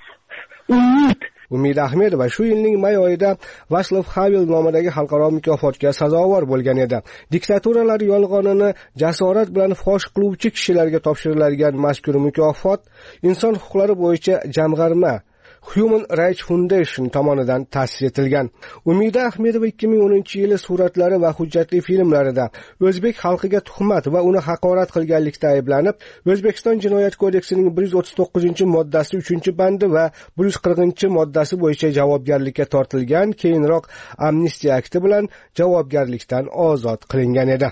Umid. Umida Ahmedova shu yilning may oyida Vaslav Havel nomidagi xalqaro mukofotga sazovor bo'lgan edi. Diktaturalar yolg'onini jasorat bilan fosh qiluvchi kishilarga topshiriladigan mazkur mukofot inson huquqlari bo'yicha jamg'arma Human Rights Foundation tomonidan ta'sis etilgan. Umida Ahmedova 2010-yili suratlari va hujjatli filmlarida o'zbek xalqiga tuhmat va uni haqorat qilganlikda ayblanib, O'zbekiston Jinoyat kodeksining 139-moddasi 3-bandi va 140-moddasi bo'yicha javobgarlikka tortilgan, keyinroq amnistiya akti bilan javobgarlikdan ozod qilingan edi.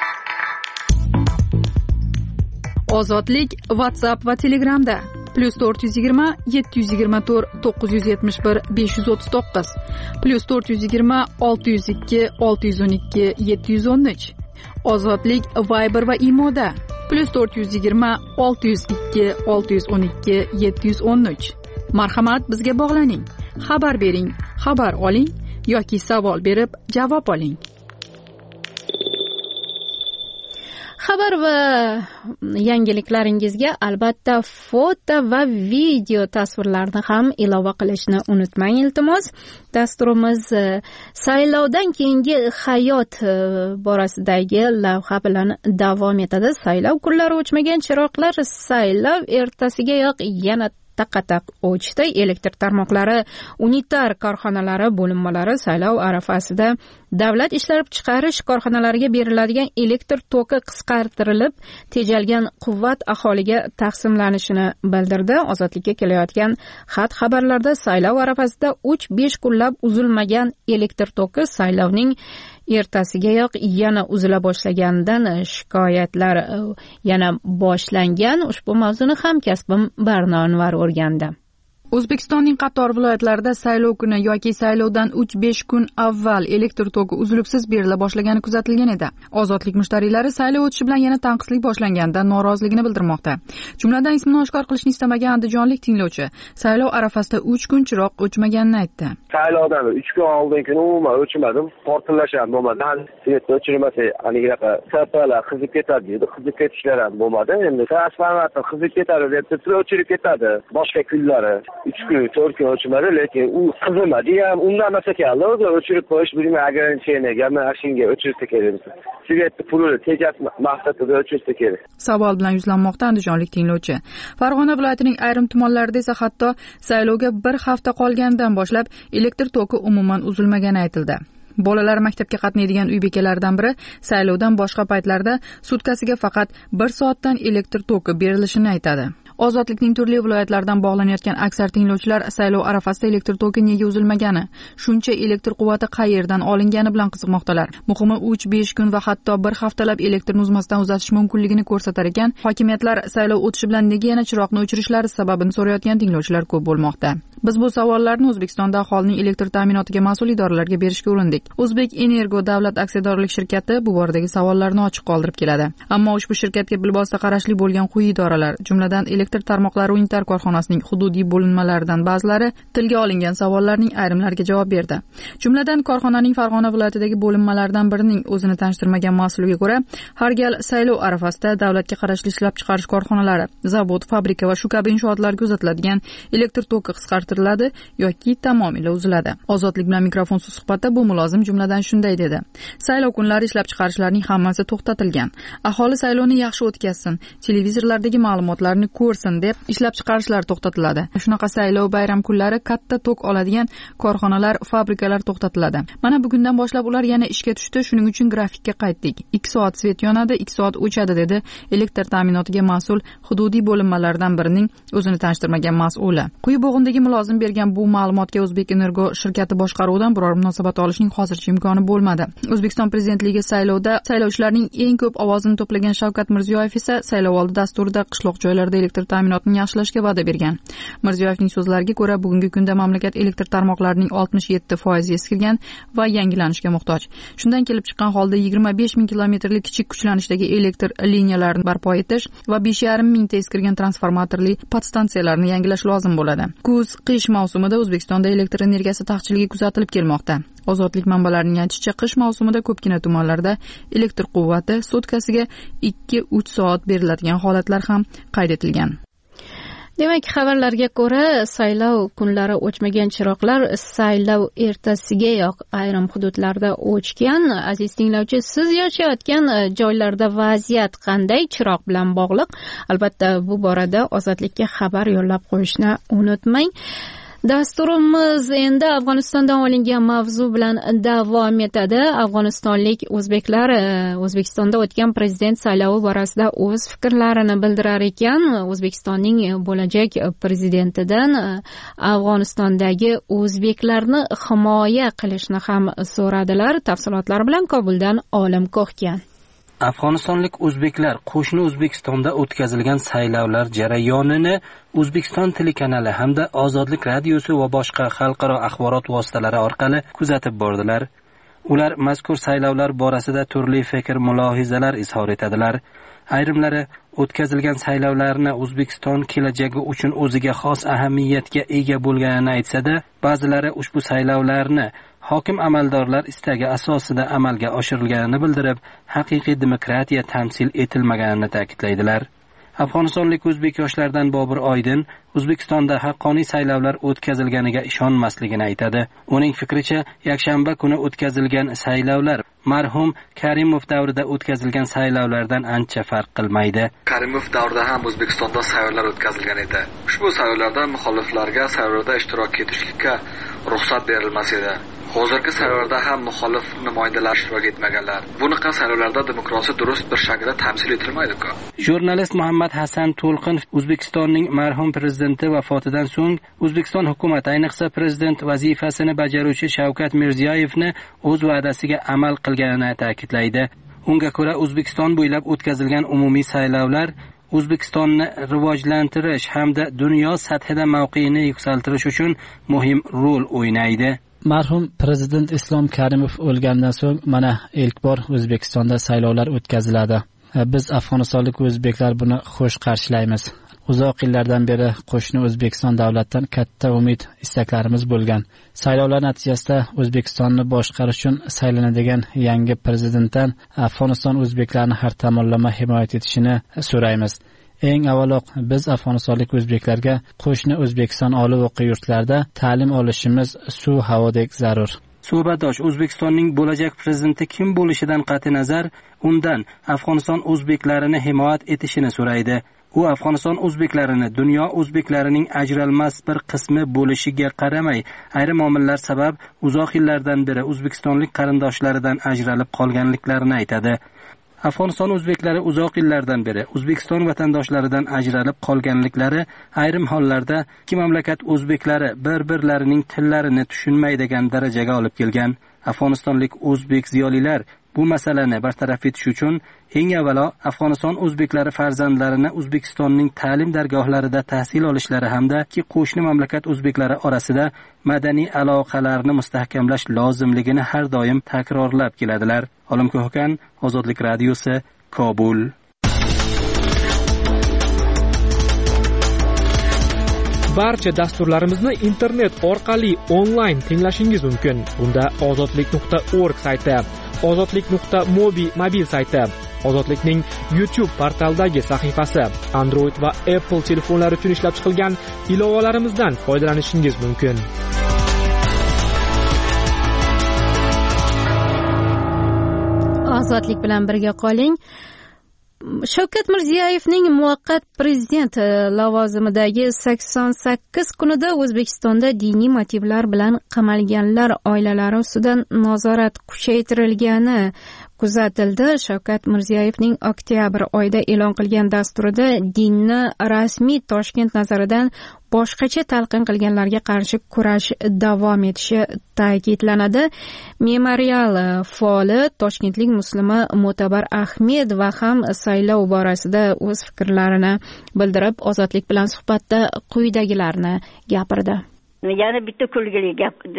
Ozodlik WhatsApp va Telegramda +420 724 971 539 +420 602 612 713. Ozodlik Viber va Imoda +420 602 612 713. Marhamat, bizga bog'laning. Xabar bering, xabar oling yoki savol berib javob oling. Xabar va yangiliklaringizga albatta foto va video tasvirlarni ham ilova qilishni unutmang iltimos. Dasturimiz saylovdan keyingi hayot borasidagi lavha bilan davom etadi. Saylov kunlari o'chmagan chiroqlar, saylov ertasigayoq yana taqqa-taq o'chdi. Elektr tarmoqlari, unitar korxonalari bo'linmalari saylov arafasida davlat ishlab chiqarish korxonalariga beriladigan elektr toki qisqartirilib, tejalgan quvvat aholiga taqsimlanishini bildirdi. Ozodlikka kelayotgan xat xabarlarda saylov arafasida 3-5 kunlab uzilmagan elektr toki saylovning ertasigayoq yana uzila boshlaganidan shikoyatlar yana boshlangan. Ushbu mavzuni hamkasbim Barno Anvar o'rgandi. O'zbekistonning qator viloyatlarida saylov kuni yoki saylovdan 3-5 kun avval elektr toki uzluksiz berila boshlagani kuzatilgan edi. Ozodlik mushtariylari saylov o'tishi bilan yana tanqislik boshlanganidan noroziligini bildirmoqda. Jumladan ismini oshkor qilishni istamagan andijonlik tinglovchi saylov arafasida 3 kun chiroq o'chmaganini aytdi. Saylovdan 3 kun oldin kuni umuman o'chmadim. Portlash ham bo'lmadi. Svetni o'chirmasa, aniqroq sapalar qizib ketadi dedi. Qizib ketishlar ham bo'lmadi. Endi transformator qizib ketadi deb turib o'chirib ketadi. Boshqa kunlari 3 kun, 4 kun o'chmadi, lekin u qizimadi ham undanmasa keldi. O'zi o'chirib qo'yish bilmay ограничениyaga, mana shunga o'chirsa kerak. Svetni pulini tejash maqsadida o'chirsa kerak. Savol bilan yuzlanmoqda andijonlik tinglovchi. Farg'ona viloyatining ayrim tumanlarida esa hatto saylovga bir hafta qolganidan boshlab elektr toki umuman uzilmagani aytildi. Bolalar maktabga qatnaydigan uy bekalaridan biri saylovdan boshqa paytlarda sutkasiga faqat 1 soatdan elektr toki berilishini aytadi. Ozodlikning turli viloyatlaridan bog'lanayotgan aksar tinglovchilar saylov arafasida elektr toki nega uzilmagani, shuncha elektr quvvati qayerdan olingani bilan qiziqmoqdalar. Muhimi 3-5 kun va hatto bir haftalab elektrni uzmasdan uzatish mumkinligini ko'rsatar ekan, hokimiyatlar saylov o'tishi bilan nega yana chiroqni o'chirishlari sababini so'rayotgan tinglovchilar ko'p bo'lmoqda. Biz bu savollarni O'zbekistonda aholining elektr ta'minotiga mas'ul idoralarga berishga urindik. O'zbek Energo davlat aksiyadorlik shirkati bu boradagi savollarni ochiq qoldirib keladi. Ammo ushbu shirkatga bilvosita qarashli bo'lgan quyi idoralar, jumladan elektr tarmoqlari unitar korxonasining hududiy bo'linmalaridan ba'zilari tilga olingan savollarning ayrimlariga javob berdi. Jumladan korxonaning Farg'ona viloyatidagi bo'linmalaridan birining o'zini tanishtirmagan mas'uliga ko'ra, har gal saylov arafasida davlatga qarashli ishlab chiqarish korxonalari, zavod, fabrika va shu kabi inshootlarga uzatiladigan elektr toki qisqartiriladi yoki tamomila uziladi. Ozodlik bilan mikrofonsiz suhbatda bu mulozim jumladan shunday dedi: saylov kunlari ishlab chiqarishlarning hammasi to'xtatilgan. Aholi saylovni yaxshi o'tkazsin, televizorlardagi ma'lumotlarni ko'rsin deb ishlab chiqarishlar to'xtatiladi. Shunaqa saylov bayram kunlari katta tok oladigan korxonalar, fabrikalar to'xtatiladi. Mana bugundan boshlab ular yana ishga tushdi, shuning uchun grafikka qaytdik. 2 soat svet yonadi, 2 soat o'chadi dedi elektr ta'minotiga mas'ul hududiy bo'linmalardan birining o'zini tanishtirmagan mas'uli. Quyi bo'g'indagi mulozim bergan bu ma'lumotga O'zbek Energo shirkati boshqaruvidan biror munosabat olishning hozircha imkoni bo'lmadi. O'zbekiston prezidentligi saylovda saylovchilarning eng ko'p ovozini to'plagan Shavkat Mirziyoyev esa saylovoldi dasturida qishloq joylarda elektr ta'minotini yaxshilashga va'da bergan. Mirziyoyevning so'zlariga ko'ra, bugungi kunda mamlakat elektr tarmoqlarining 67% eskirgan va yangilanishga muhtoj. Shundan kelib chiqqan holda 25 ming kilometrlik kichik kuchlanishdagi elektr liniyalarini barpo etish va 5,5 mingta eskirgan transformatorli podstansiyalarni yangilash lozim bo'ladi. Kuz-qish mavsumida O'zbekistonda elektr energiyasi taqchilligi kuzatilib kelmoqda. Ozodlik manbalarining aytishicha, qish mavsumida ko'pgina tumanlarda elektr quvvati sutkasiga 2-3 soat beriladigan holatlar ham qayd etilgan. Demak, xabarlarga ko'ra, saylov kunlari o'chmagan chiroqlar saylov ertasigayoq ayrim hududlarda o'chgan. Aziz tinglovchi, siz yashayotgan joylarda vaziyat qanday chiroq bilan bog'liq? Albatta, bu borada Ozodlikka xabar yo'llab qo'yishni unutmang. Dasturimiz endi Afg'onistondan olingan mavzu bilan davom etadi. Afg'onistonlik o'zbeklar O'zbekistonda o'tgan prezident saylovi borasida o'z fikrlarini bildirar ekan. O'zbekistonning bo'lajak prezidentidan Afg'onistondagi o'zbeklarni himoya qilishni ham so'radilar. Tafsilotlar bilan Kobuldan Olim Ko'hgan. Afg'onistonlik o'zbeklar qo'shni O'zbekistonda o'tkazilgan saylovlar jarayonini O'zbekiston telekanali hamda Ozodlik radiosi va boshqa xalqaro axborot vositalari orqali kuzatib bordilar. Ular mazkur saylovlar borasida turli fikr, mulohizalar izhor etadilar. Ayrimlari o'tkazilgan saylovlarni O'zbekiston kelajagi uchun o'ziga xos ahamiyatga ega bo'lganini aytsa-da, ba'zilari ushbu saylovlarni hokim amaldorlar istagi asosida amalga oshirilganini bildirib, haqiqiy demokratiya tamsil etilmaganini ta'kidlaydilar. Afg'onistonlik o'zbek yoshlaridan Bobur Oydin O'zbekistonda haqqoniy saylovlar o'tkazilganiga ishonmasligini aytadi. Uning fikricha, yakshanba kuni o'tkazilgan saylovlar marhum Karimov davrida o'tkazilgan saylovlardan ancha farq qilmaydi. Karimov davrida ham O'zbekistonda saylovlar o'tkazilgan edi. Ushbu saylovlarda muxoliflarga saylovlarda ishtirok etishlikka ruxsat berilmas edi. Hozirgi saylovlarda ham muxolif numoyandalar ishtirok etmaganlar. Bunaqa saylovlarda demokrasiya durust bir shaklda tamsil etilmaydi-ku. Jurnalist Muhammad Hasan To'lqin O'zbekistonning marhum prezidenti vafotidan so'ng O'zbekiston hukumati, ayniqsa prezident vazifasini bajaruvchi Shavkat Mirziyoyevni o'z va'dasiga amal qilganini ta'kidlaydi. Unga ko'ra, O'zbekiston bo'ylab o'tkazilgan umumiy saylovlar O'zbekistonni rivojlantirish hamda dunyo sathida mavqeini yuksaltirish uchun muhim rol o'ynaydi. Marhum prezident Islom Karimov o'lgandan so'ng mana ilk bor O'zbekistonda saylovlar o'tkaziladi. Biz afg'onistonlik o'zbeklar buni xush qarshilaymiz. Uzoq yillardan beri qo'shni O'zbekiston davlatdan katta umid, istaklarimiz bo'lgan. Saylovlar natijasida O'zbekistonni boshqarish uchun saylanadigan yangi prezidentdan Afg'oniston o'zbeklarini har tomonlama himoya etishini so'raymiz. Eng avvalo biz afg'onistonlik o'zbeklarga qo'shni O'zbekiston oliy o'quv yurtlarida ta'lim olishimiz suv havodek zarur. Suhbatdosh O'zbekistonning bo'lajak prezidenti kim bo'lishidan qat'i nazar undan Afg'oniston o'zbeklarini himoya etishini so'raydi. U Afg'oniston o'zbeklarini dunyo o'zbeklarining ajralmas bir qismi bo'lishiga qaramay, ayrim omillar sabab uzoq yillardan beri o'zbekistonlik qarindoshlaridan ajralib qolganliklarini aytadi. Afg'oniston o'zbeklari uzoq yillardan beri O'zbekiston vatandoshlaridan ajralib qolganliklari ayrim hollarda ikki mamlakat o'zbeklari bir-birlarining tillarini tushunmaydigan darajaga olib kelgan. Afg'onistonlik o'zbek ziyolilar bu masalani bartaraf etish uchun eng avvalo Afg'oniston o'zbeklari farzandlarini O'zbekistonning ta'lim dargohlarida tahsil olishlari hamda ki qo'shni mamlakat o'zbeklari orasida madaniy aloqalarni mustahkamlash lozimligini har doim takrorlab keladilar. Olim Ko'hkan, Ozodlik radiosi, Kobul. Barcha dasturlarimizni internet orqali onlayn tinglashingiz mumkin. Bunda ozodlik.org sayti, ozodlik.mobi mobil sayti, Ozodlikning YouTube portaldagi sahifasi, Android va Apple telefonlari uchun ishlab chiqilgan ilovalarimizdan foydalanishingiz mumkin. Ozodlik bilan birga qoling. Shavkat Mirziyoyevning muvaqqat prezident lavozimidagi 88 kunida O'zbekistonda diniy motivlar bilan qamalganlar oilalari ustidan nazorat kuchaytirilgani kuzatildi. Shavkat Mirziyoyevning oktyabr oyida e'lon qilgan dasturida dinni rasmiy Toshkent nazaridan boshqacha talqin qilganlarga qarshi kurash davom etishi ta'kidlanadi. Memorial faoli toshkentlik muslima Mo'tabar Ahmedova ham saylov borasida o'z fikrlarini bildirib, Ozodlik bilan suhbatda quyidagilarni gapirdi. Yana bitta kulgili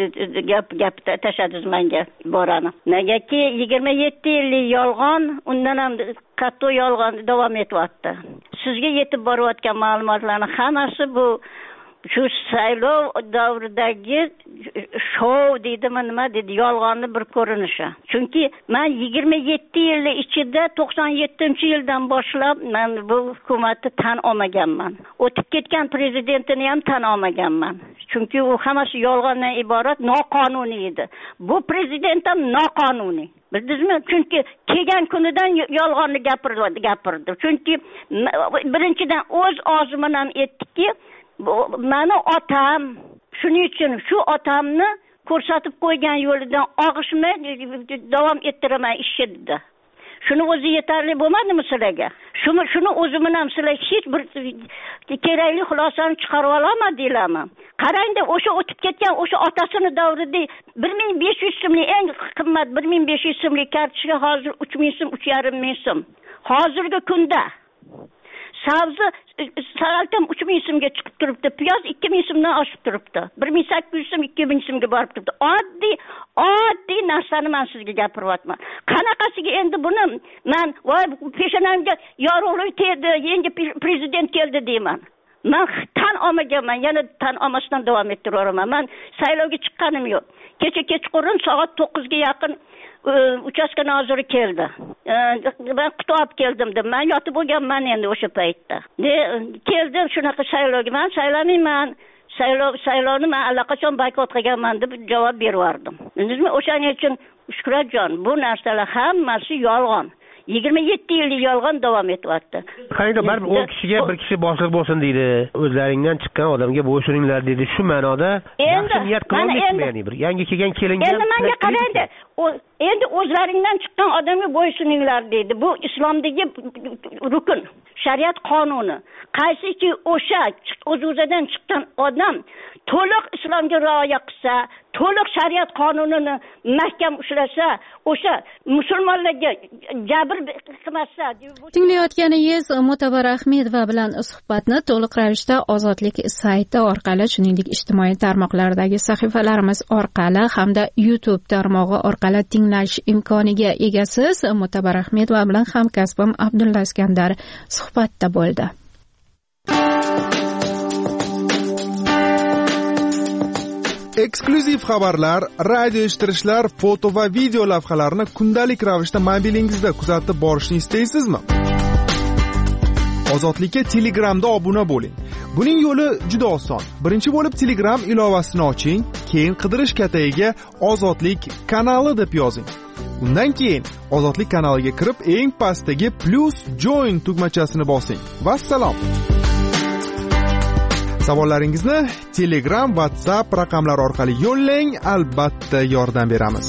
gap tashladingiz menga borani. Negaki 27 yillik yolg'on, undan ham qattiq yolg'on davom etyapti. Sizga yetib borayotgan ma'lumotlarning hammasi bu shu saylov davridagi shov deydimi nima dedi, yolg'onni bir ko'rinishi. Chunki men 27 yil ichida 97-yildan boshlab men bu hukumatni tan olmaganman. O'tib ketgan prezidentini ham tan olmaganman. Chunki u hammasi yolg'ondan iborat, noqonuniy edi. Bu prezident ham noqonuniy. Bildingizmi? Chunki kelgan kunidan yolg'onni gapirdi. Chunki birinchidan o'z og'zi bilan aytdiki, meni otam, shuning uchun shu otamni ko'rsatib qo'ygan yo'lidan og'ishmay davom ettiraman ishni dedi. Shuni o'zi yetarli bo'lmadimi sizlarga? Shuni o'zi bilan sizlar hech bir kerakli xulosani chiqarib olmadinglarmi? Qarangda, o'sha o'tib ketgan o'sha otasini davrida 1500 so'mlik eng qimmat 1500 so'mlik kartochka hozir 3000 so'm, 3500 so'm. Hozirgi kunda sabzi saltam 3000 so'mga chiqib turibdi, piyoz 2000 so'mdan oshib turibdi. 1800 so'm, 2000 so'mga borib turibdi. Oddiy narsani men sizga gapiryapman. Qanaqasiga endi buni men voy peshonamga yorug'lik tegdi, yangi prezident keldi deyman. man tan olmaganman, yana tan olmasdan davom ettiraman. Men saylovga chiqqanim yo'q. Kechqurun soat 9 ga yaqin uchastka noziri keldi. Ben quti olib keldim deb. Men yotib bo'lganman endi o'sha paytda. Keldim shunaqa saylovga, men saylamayman. Saylovni men allaqachon boykot qilganman deb javob berardim. Bildingizmi? O'shaning uchun Shuhratjon, bu narsalar hammasi yolg'on. 27 yillik yolg'on davom etyapti. Qayda baribir 10 kishiga bir kishi boshliq bo'lsin deydi. O'zlaringdan chiqqan odamga bo'ysuninglar dedi. Shu ma'noda yaxshi niyat qilmayapti, ya'ni bir yangi kelgan kelinga. Endi menga qarangda, endi o'zlaringdan chiqqan odamga bo'ysuninglar deydi. Bu islomdagi rukun, shariat qonuni. Qaysiki o'sha o'z-o'zidan chiqqan odam to'liq islomga rioya qilsa, to'liq shariat qonunini mahkam ushlasa, o'sha musulmonlarga jabr qilmasa. Tinglayotganingiz Mo'tabar Ahmedova bilan suhbatni to'liq ravishda Ozodlik sayti orqali, shuningdek ijtimoiy tarmoqlardagi sahifalarimiz orqali hamda YouTube tarmog'i orqali tinglash imkoniga egasiz. Mo'tabar Ahmedova bilan hamkasbim Abdulla Iskandar suhbatda bo'ldi. Eksklyuziv xabarlar, radio eshittirishlar, foto va video lavhalarni kundalik ravishda mobilingizda kuzatib borishni istaysizmi? Ozodlikka Telegramda obuna bo'ling. Buning yo'li juda oson. Birinchi bo'lib Telegram ilovasini oching, keyin qidirish katagiga Ozodlik kanali deb yozing. Undan keyin Ozodlik kanaliga kirib, eng pastdagi +join tugmachasini bosing. Vassalom. Savollaringizni Telegram, WhatsApp raqamlari orqali yo'llang, albatta yordam beramiz.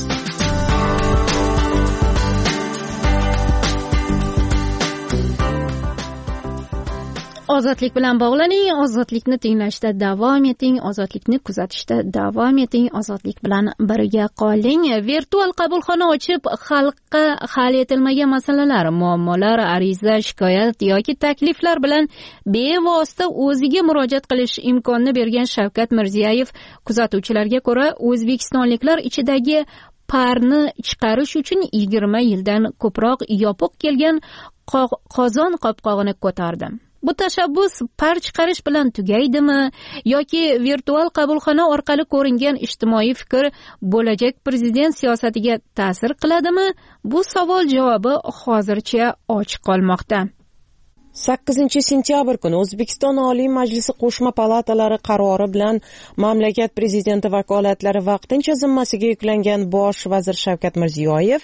Ozodlik bilan bog'laning, ozodlikni tinglashda davom eting, ozodlikni kuzatishda davom eting, ozodlik bilan birga qoling. Virtual qabulxona ochib, xalqqa hal etilmagan masalalar, muammolar, ariza, shikoyat yoki takliflar bilan bevosita o'ziga murojaat qilish imkonini bergan Shavkat Mirziyoyev kuzatuvchilarga ko'ra, o'zbekistonliklar ichidagi parni chiqarish uchun 20 yildan ko'proq yopiq kelgan qozon qopqog'ini ko'tardi. Bu tashabbus par chiqarish bilan tugaydimi yoki virtual qabulxona orqali ko'ringan ijtimoiy fikr bo'lajak prezident siyosatiga ta'sir qiladimi? Bu savol javobi hozircha ochiq qolmoqda. 8-sentyabr kuni O'zbekiston Oliy Majlisi qo'shma palatalari qarori bilan mamlakat prezidenti vakolatlari vaqtincha zimmasiga yuklangan bosh vazir Shavkat Mirziyoyev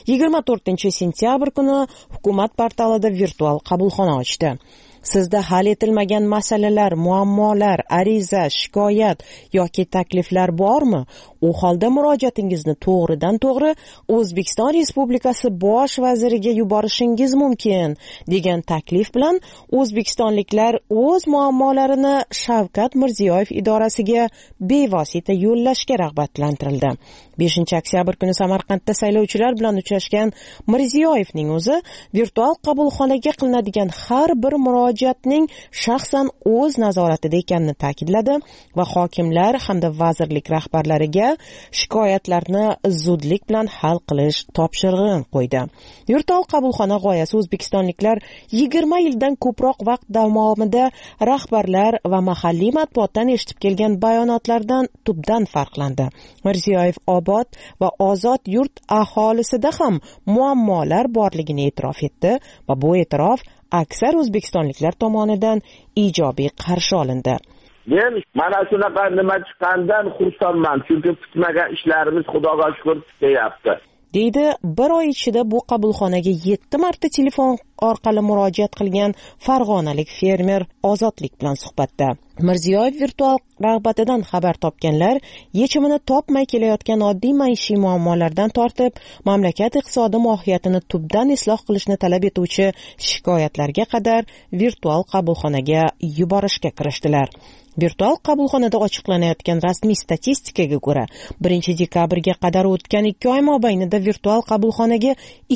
24-sentyabr kuni hukumat portalida virtual qabulxona ochdi. Sizda hal etilmagan masalalar, muammolar, ariza, shikoyat yoki takliflar bormi? U holda murojaatingizni to'g'ridan-to'g'ri O'zbekiston Respublikasi bosh vaziriga yuborishingiz mumkin degan taklif bilan o'zbekistonliklar o'z muammolarini Shavkat Mirziyoyev idorasiga bevosita yo'llashga rag'batlantirildi. 5-oktyabr kuni Samarqandda saylovchilar bilan uchrashgan Mirziyoyevning o'zi virtual qabulxonaga qilinadigan har bir murojaatning shaxsan o'z nazoratida ekanini ta'kidladi va hokimlar hamda vazirlik rahbarlariga shikoyatlarni zudlik bilan hal qilish topshirig'ini qo'ydi. Virtual qabulxona g'oyasi o'zbekistonliklar 20 yildan ko'proq vaqt davomida rahbarlar va mahalliy matbuotdan eshitib kelgan bayonotlardan tubdan farqlandi. Mirziyoyev obod va ozod yurt aholisida ham muammolar borligini e'tirof etdi va bu e'tirof aksar o'zbekistonliklar tomonidan ijobiy qarshi olindi. Men mana shunaqa nima chiqqandan xursandman, chunki kutmagan ishlarimiz Xudoga shukr deyapti. deydi bir oy ichida bu qabulxonaga 7 marta telefon orqali murojaat qilgan farg'onalik fermer Ozodlik bilan suhbatda. Mirziyoyev virtual rag'batidan xabar topganlar yechimini topmay kelayotgan oddiy maishiy muammolardan tortib, mamlakat iqtisodi mohiyatini tubdan isloh qilishni talab etuvchi shikoyatlarga qadar virtual qabulxonaga yuborishga kirishdilar. Virtual qabulxonada ochiqlanayotgan rasmiy statistikaga ko'ra, 1-dekabrga qadar o'tgan 2 oy mobaynida virtual qabulxonaga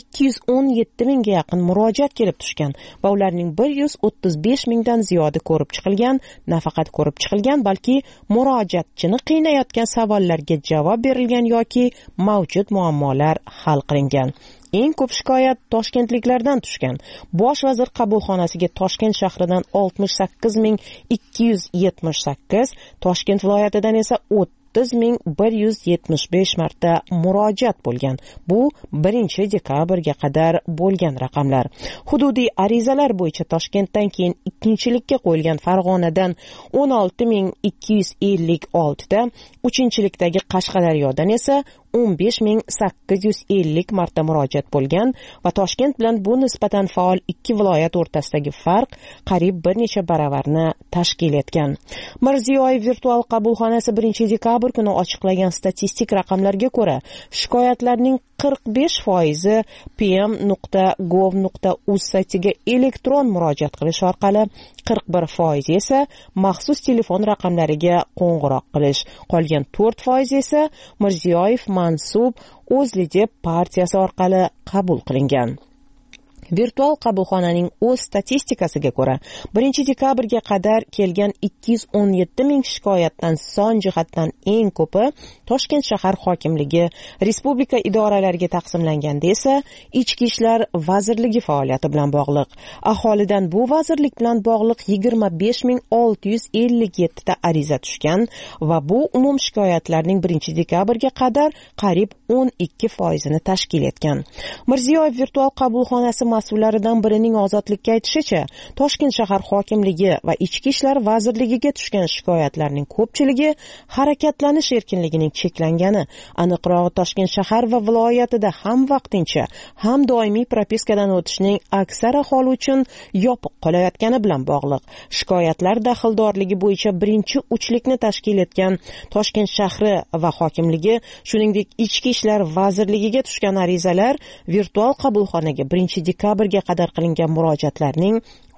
217 mingga yaqin murojaat kelib tushgan va ularning 135 mingdan ziyodi ko'rib chiqilgan, nafaqat ko'rib chiqilgan, balki murojaatchini qiynayotgan savollarga javob berilgan yoki mavjud muammolar hal qilingan. eng ko'p shikoyat toshkentliklardan tushgan. Bosh vazir qabulxonasiga Toshkent shahridan 68278, Toshkent viloyatidan esa 30175 marta murojaat bo'lgan. Bu 1-dekabrga qadar bo'lgan raqamlar. Hududiy arizalar bo'yicha Toshkentdan keyin ikkinchilikka qo'yilgan Farg'onadan 16256 ta, uchinchilikdagi Qashqadaryodan esa 15850 marta murojaat bo'lgan va Toshkent bilan bu nisbatan faol ikki viloyat o'rtasidagi farq qariyb bir necha baravarni tashkil etgan. Mirziyoyev virtual qabulxonasi 1-dekabr kuni ochiqlagan statistik raqamlarga ko'ra, shikoyatlarning 45% pm.gov.uz saytiga elektron murojaat qilish orqali, 41% esa maxsus telefon raqamlariga qo'ng'iroq qilish, qolgan 4% esa Mirziyoyev mansub O'zLiDeP partiyasi orqali qabul qilingan. Virtual qabulxonaning o'z statistikasiga ko'ra, 1-dekabrga qadar kelgan 217 ming shikoyatdan son jihatdan eng ko'pi Toshkent shahar hokimligi, respublika idoralariga taqsimlanganda esa Ichki ishlar vazirligi faoliyati bilan bog'liq. Aholidan bu vazirlik bilan bog'liq 25657 ta ariza tushgan va bu umum shikoyatlarning 1-dekabrga qadar qariyb 12% ni tashkil etgan. Mirziyoyev virtual qabulxonasi mas'ullaridan birining Ozodlikka aytishicha, Toshkent shahar hokimligi va Ichki ishlar vazirligiga tushgan shikoyatlarning ko'pchiligi harakatlanish erkinligining cheklangani, aniqrog'i Toshkent shahar va viloyatida ham vaqtincha, ham doimiy propiskadan o'tishning aksar aholi uchun yopiq qolayotgani bilan bog'liq. Shikoyatlar daxldorligi bo'yicha birinchi uchlikni tashkil etgan Toshkent shahri va hokimligi, shuningdek Ichki ishlar vazirligiga tushgan arizalar virtual qabulxonaga 1-dekabrga qadar qilingan murojaatlarning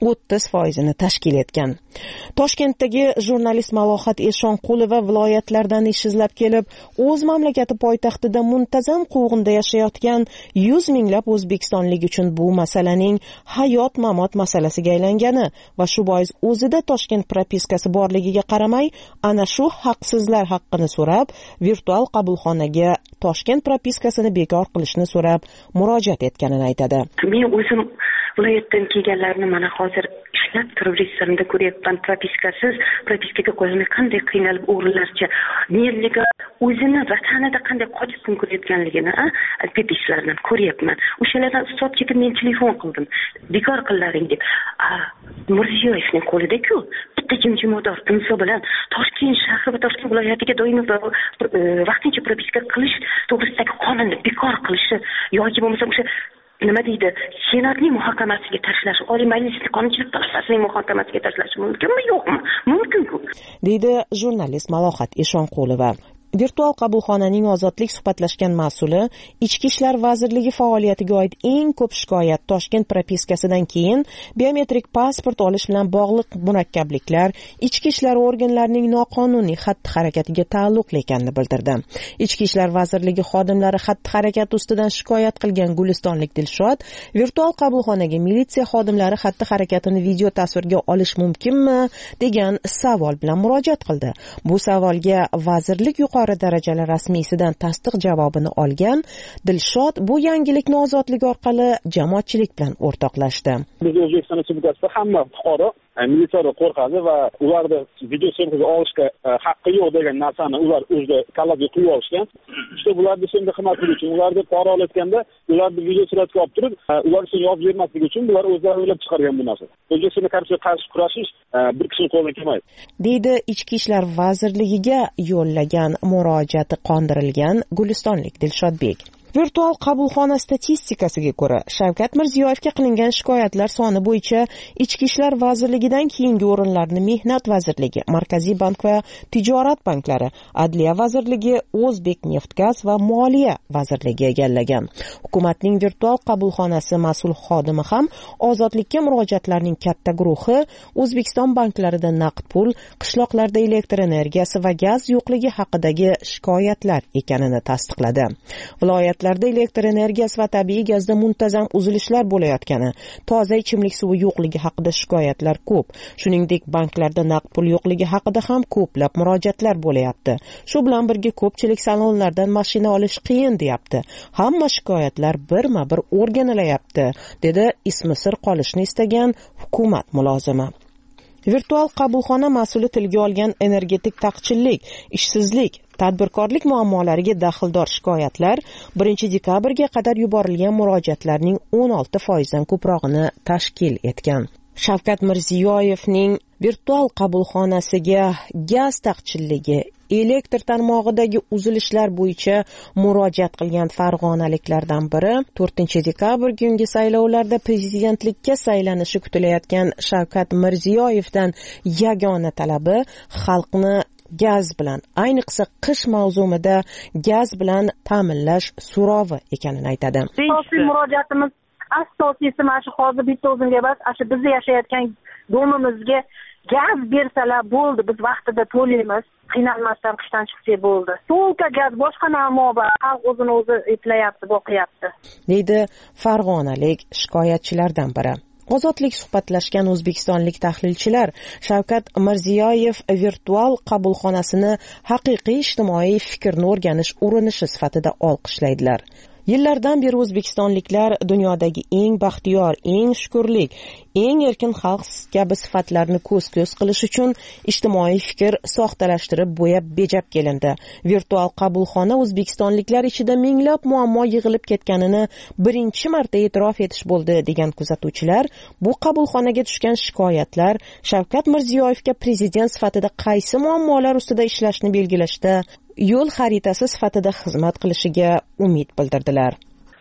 30% ni tashkil etgan. Toshkentdagi jurnalist Malohat Eshonqulova viloyatlardan ish izlab kelib, o'z mamlakati poytaxtida muntazam quvg'inda yashayotgan 100 minglab o'zbekistonlik uchun bu masalaning hayot-mamot masalasiga aylangani va shu bois o'zida Toshkent propiskasi borligiga qaramay, ana shu haqsizlar haqqini so'rab, virtual qabulxonaga Toshkent propiskasini bekor qilishni so'rab murojaat etganini aytadi. Men o'zim viloyatdan kelganlarni mana hozir ishlab turib restoranida ko'ryapman. Propiskaga qo'yilmay qanday qiynalib o'g'rilarcha nerliga o'zini vatanida qanday qochib kun ko'rayotganligini alpetishlardan ko'ryapman. O'shalardan hisob chekib men telefon qildim. Bekor qillaring deb. Mirziyoyevning qo'lida-ku bitta jimjimador timso bilan Toshkent shahri va Toshkent viloyatiga doimiy vaqtincha propiska qilish to'g'risidagi qonunni bekor qilishi yoki bo'lmasa o'sha nima deydi, senatning muhokamasiga tashlash, oliy majlisning qonunchilik to'g'risidagi muhokamasiga tashlash mumkinmi, yo'qmi? Mumkin-ku, deydi jurnalist Malohat Eshonqulova. Virtual qabulxonaning Ozodlik suhbatlashgan mas'uli, Ichki ishlar vazirligi faoliyatiga oid eng ko'p shikoyat Toshkent propiskasidan keyin biometrik pasport olish bilan bog'liq murakkabliklar, ichki ishlar organlarining noqonuniy xatti-harakatiga taalluqli ekanini bildirdi. Ichki ishlar vazirligi xodimlari xatti-harakati ustidan shikoyat qilgan gulistonlik Dilshod, virtual qabulxonaga militsiya xodimlari xatti-harakatini video tasvirga olish mumkinmi degan savol bilan murojaat qildi. Bu savolga vazirlik yuqori darajalar rasmiysidan tasdiq javobini olgan Dilshod bu yangilikni Ozodlik orqali jamoatchilik bilan o'rtoqlashdi. Biz O'zbekiston Respublikasida hamma fuqaro militsiyadan qo'rqadi va ularni video syomkaga olishga haqqi yo'q degan narsani ular o'zida kallasiga quyib olishgan. İşte bularni senga xizmat qilish uchun, ularni pora olayotganda ularni video suratga olib turib, ular uchun yozib bermaslik uchun bular o'zlari o'ylab chiqargan bu narsa. O'zbekistonga qarshi kurashish bir kishining qo'lidan kelmaydi, deydi Ichki ishlar vazirligiga yo'llagan murojaati qondirilgan gulistonlik Dilshodbek. Virtual qabulxona statistikasiga ko'ra, Shavkat Mirziyoyevga qilingan shikoyatlar soni bo'yicha Ichki ishlar vazirligidan keyingi o'rinlarni Mehnat vazirligi, Markaziy bank va tijorat banklari, Adliya vazirligi, O'zbekneftgaz va Moliya vazirligi egallagan. Hukumatning virtual qabulxonasi mas'ul xodimi ham Ozodlikka murojaatlarning katta guruhi O'zbekiston banklarida naqd pul, qishloqlarda elektr energiyasi va gaz yo'qligi haqidagi shikoyatlar ekanini tasdiqladi. Viloyat viloyatlarda elektr energiyasi va tabiiy gazda muntazam uzilishlar bo'layotgani, toza ichimlik suvi yo'qligi haqida shikoyatlar ko'p. Shuningdek, banklarda naqd pul yo'qligi haqida ham ko'plab murojaatlar bo'layapti. Shu bilan birga ko'pchilik salonlardan mashina olish qiyin deyapti. Hamma shikoyatlar birma-bir o'rganilayapti, dedi ismi sir qolishni istagan hukumat mulozimi. Virtual qabulxona mas'uli tilga olgan energetik taqchillik, ishsizlik, tadbirkorlik muammolariga daxldor shikoyatlar 1-dekabrga qadar yuborilgan murojaatlarning 16% ko'prog'ini tashkil etgan. Shavkat Mirziyoyevning virtual qabulxonasiga gaz taqchilligi, elektr tarmog'idagi uzilishlar bo'yicha murojaat qilgan farg'onaliklardan biri 4-dekabr kungi saylovlarda prezidentlikka saylanishi kutilayotgan Shavkat Mirziyoyevdan yagona talabi xalqni gaz bilan, ayniqsa qish mavsumida gaz bilan ta'minlash so'rovi ekanini aytadi. Asosiy murojaatimiz asosiysi mana shu hozir bitta o'zimga emas, shu biz yashayotgan domimizga gaz bersalar bo'ldi, biz vaqtida to'laymiz, qiynalmasdan qishdan chiqsak bo'ldi. To'lka gaz, boshqa manba, xalq o'zini o'zi eplayapti, boqyapti, deydi farg'onalik shikoyatchilardan biri. Ozodlik suhbatlashgan o'zbekistonlik tahlilchilar Shavkat Mirziyoyev virtual qabulxonasini haqiqiy ijtimoiy fikrni o'rganish urinishi sifatida olqishlaydilar. Yillardan beri o'zbekistonliklar dunyodagi eng baxtiyor, eng shukurlik, eng erkin xalq kabi sifatlarni ko'z-ko'z qilish uchun ijtimoiy fikr soxtalashtirib bo'yab bejab kelindi. Virtual qabulxona o'zbekistonliklar ichida minglab muammo yig'ilib ketganini birinchi marta e'tirof etish bo'ldi, degan kuzatuvchilar, bu qabulxonaga tushgan shikoyatlar Shavkat Mirziyoyevga prezident sifatida qaysi muammolar ustida ishlashni belgilashda yo'l xaritasi sifatida xizmat qilishiga umid bildirdilar.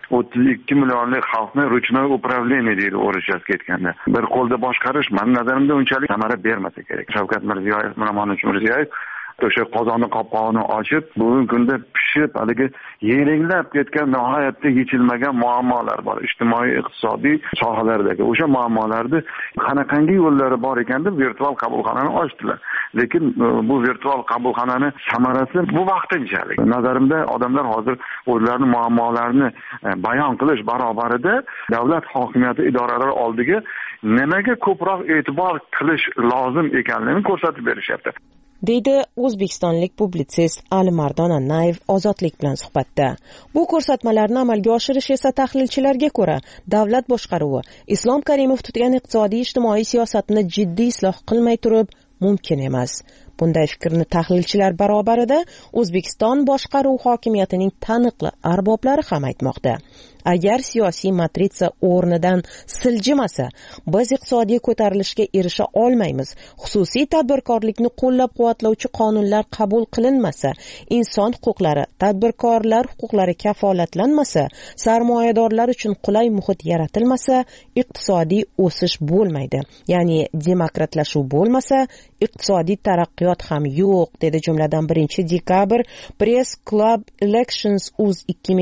32 millionlik xalqni ruchnoy управление deydi o'rischasi ketganda. Bir qo'lda boshqarish men nazarimda unchalik samara bermasa kerak. Shavkat Mirziyoyev, Miromonovich Mirziyoyev o'sha qozonni qopqog'ini ochib, bugungi kunda pishib, haligi yeringlab ketgan nihoyatda yechilmagan muammolar bor. Ijtimoiy, iqtisodiy sohalardagi o'sha muammolarni qanaqangi yo'llari bor ekan deb virtual qabulxonani ochdilar. Lekin bu virtual qabulxonani samarasi bu vaqtinchalik. Nazarimda odamlar hozir o'zlarining muammolarini bayon qilish barobarida davlat hokimiyati idoralari oldiga nimaga ko'proq e'tibor qilish lozim ekanligini ko'rsatib berishyapti, deydi o'zbekistonlik publitsist Alimardon Annayev Ozodlik bilan suhbatda. Bu ko'rsatmalarni amalga oshirish esa tahlilchilarga ko'ra davlat boshqaruvi, Islom Karimov tutgan iqtisodiy ijtimoiy siyosatni jiddiy isloh qilmay turib mumkin emas. Bunday fikrni tahlilchilar barobarida O'zbekiston boshqaruv hokimiyatining taniqli arboblari ham aytmoqda. Agar siyosiy matritsa o'rnidan siljimasa, biz iqtisodiy ko'tarilishga erisha olmaymiz. Xususiy tadbirkorlikni qo'llab-quvvatlovchi qonunlar qabul qilinmasa, inson huquqlari, tadbirkorlar huquqlari kafolatlanmasa, sarmoyadorlar uchun qulay muhit yaratilmasa, iqtisodiy o'sish bo'lmaydi. Ya'ni demokratlashuv bo'lmasa, iqtisodiy taraqqiyot ham yo'q, dedi jumladan 1-dekabr Press Club Elections Uz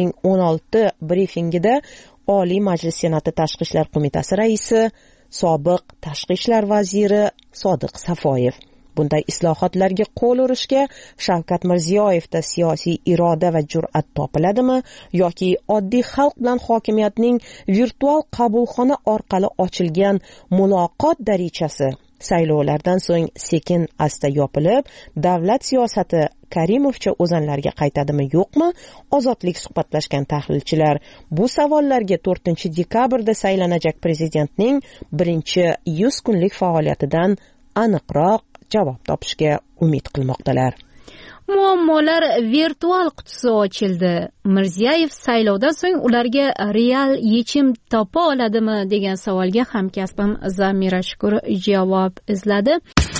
2016 brifingida Oliy Majlis Senati Tashqi ishlar qo'mitasi raisi, sobiq tashqi ishlar vaziri Sodiq Safoyev. Bunday islohotlarga qo'l urishga Shavkat Mirziyoyevda siyosiy iroda va jur'at topiladimi yoki oddiy xalq bilan hokimiyatning virtual qabulxona orqali ochilgan muloqot darichasi saylovlardan so'ng sekin asta yopilib, davlat siyosati Karimovcha o'zanlarga qaytadimi yo'qmi? Ozodlik suhbatlashgan tahlilchilar bu savollarga 4-dekabrda saylanajak prezidentning birinchi 100 kunlik faoliyatidan aniqroq javob topishga umid qilmoqdalar. Muammolar virtual qutisi ochildi. Mirziyoyev saylovdan so'ng ularga real yechim topa oladimi degan savolga hamkasbim Zamira Shukur javob izladi.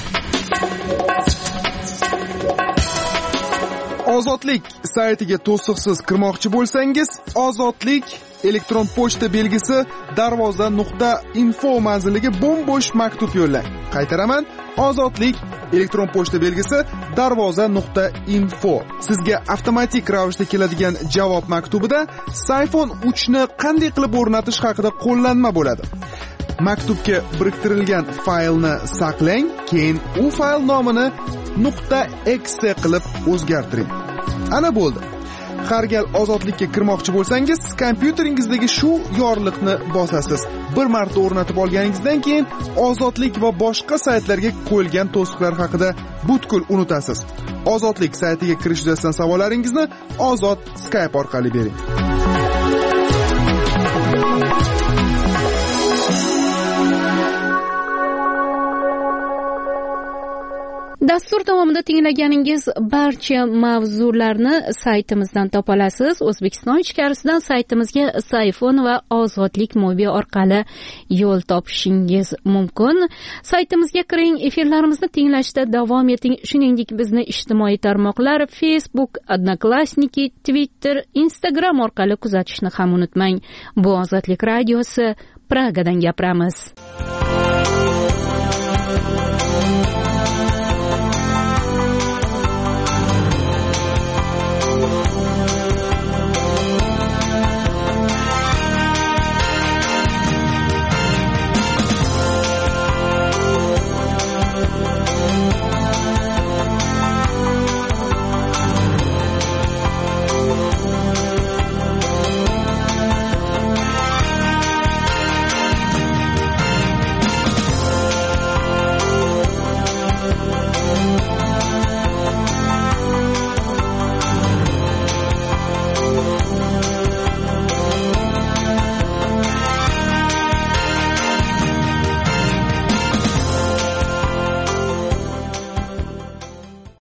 Ozodlik saytiga to'siqsiz kirmoqchi bo'lsangiz, Ozodlik elektron pochta belgisi darvoza.info manziliga bo'm-bo'sh maktub yo'llang. Qaytaraman, Ozodlik elektron pochta belgisi darvoza.info. Sizga avtomatik ravishda keladigan javob maktubida iPhone 3 ni qanday qilib o'rnatish haqida qo'llanma bo'ladi. Maktubga biriktirilgan faylni saqlang, keyin u fayl nomini .exe qilib o'zgartiring. Ana bo'ldi. har gal ozodlikka kirmoqchi bo'lsangiz, kompyuteringizdagi shu yorliqni bosasiz. Bir marta o'rnatib olganingizdan keyin ozodlik va boshqa saytlarga qo'yilgan to'siqlar haqida butkul unutasiz. Ozodlik saytiga kirish yuzasidan savollaringizni Ozod Skype orqali bering. Dastur davomida tinglaganingiz barcha mavzularni saytimizdan topa olasiz. O'zbekiston ichkarisidan saytimizga Sayfon va Ozodlik mobi orqali yo'l topishingiz mumkin. Saytimizga kiring, efirlarimizni tinglashda davom eting. Shuningdek, bizni ijtimoiy tarmoqlar Facebook, Odnoklassniki, Twitter, Instagram orqali kuzatishni ham unutmang. Bu Ozodlik radiosi, Pragadan gapiramiz.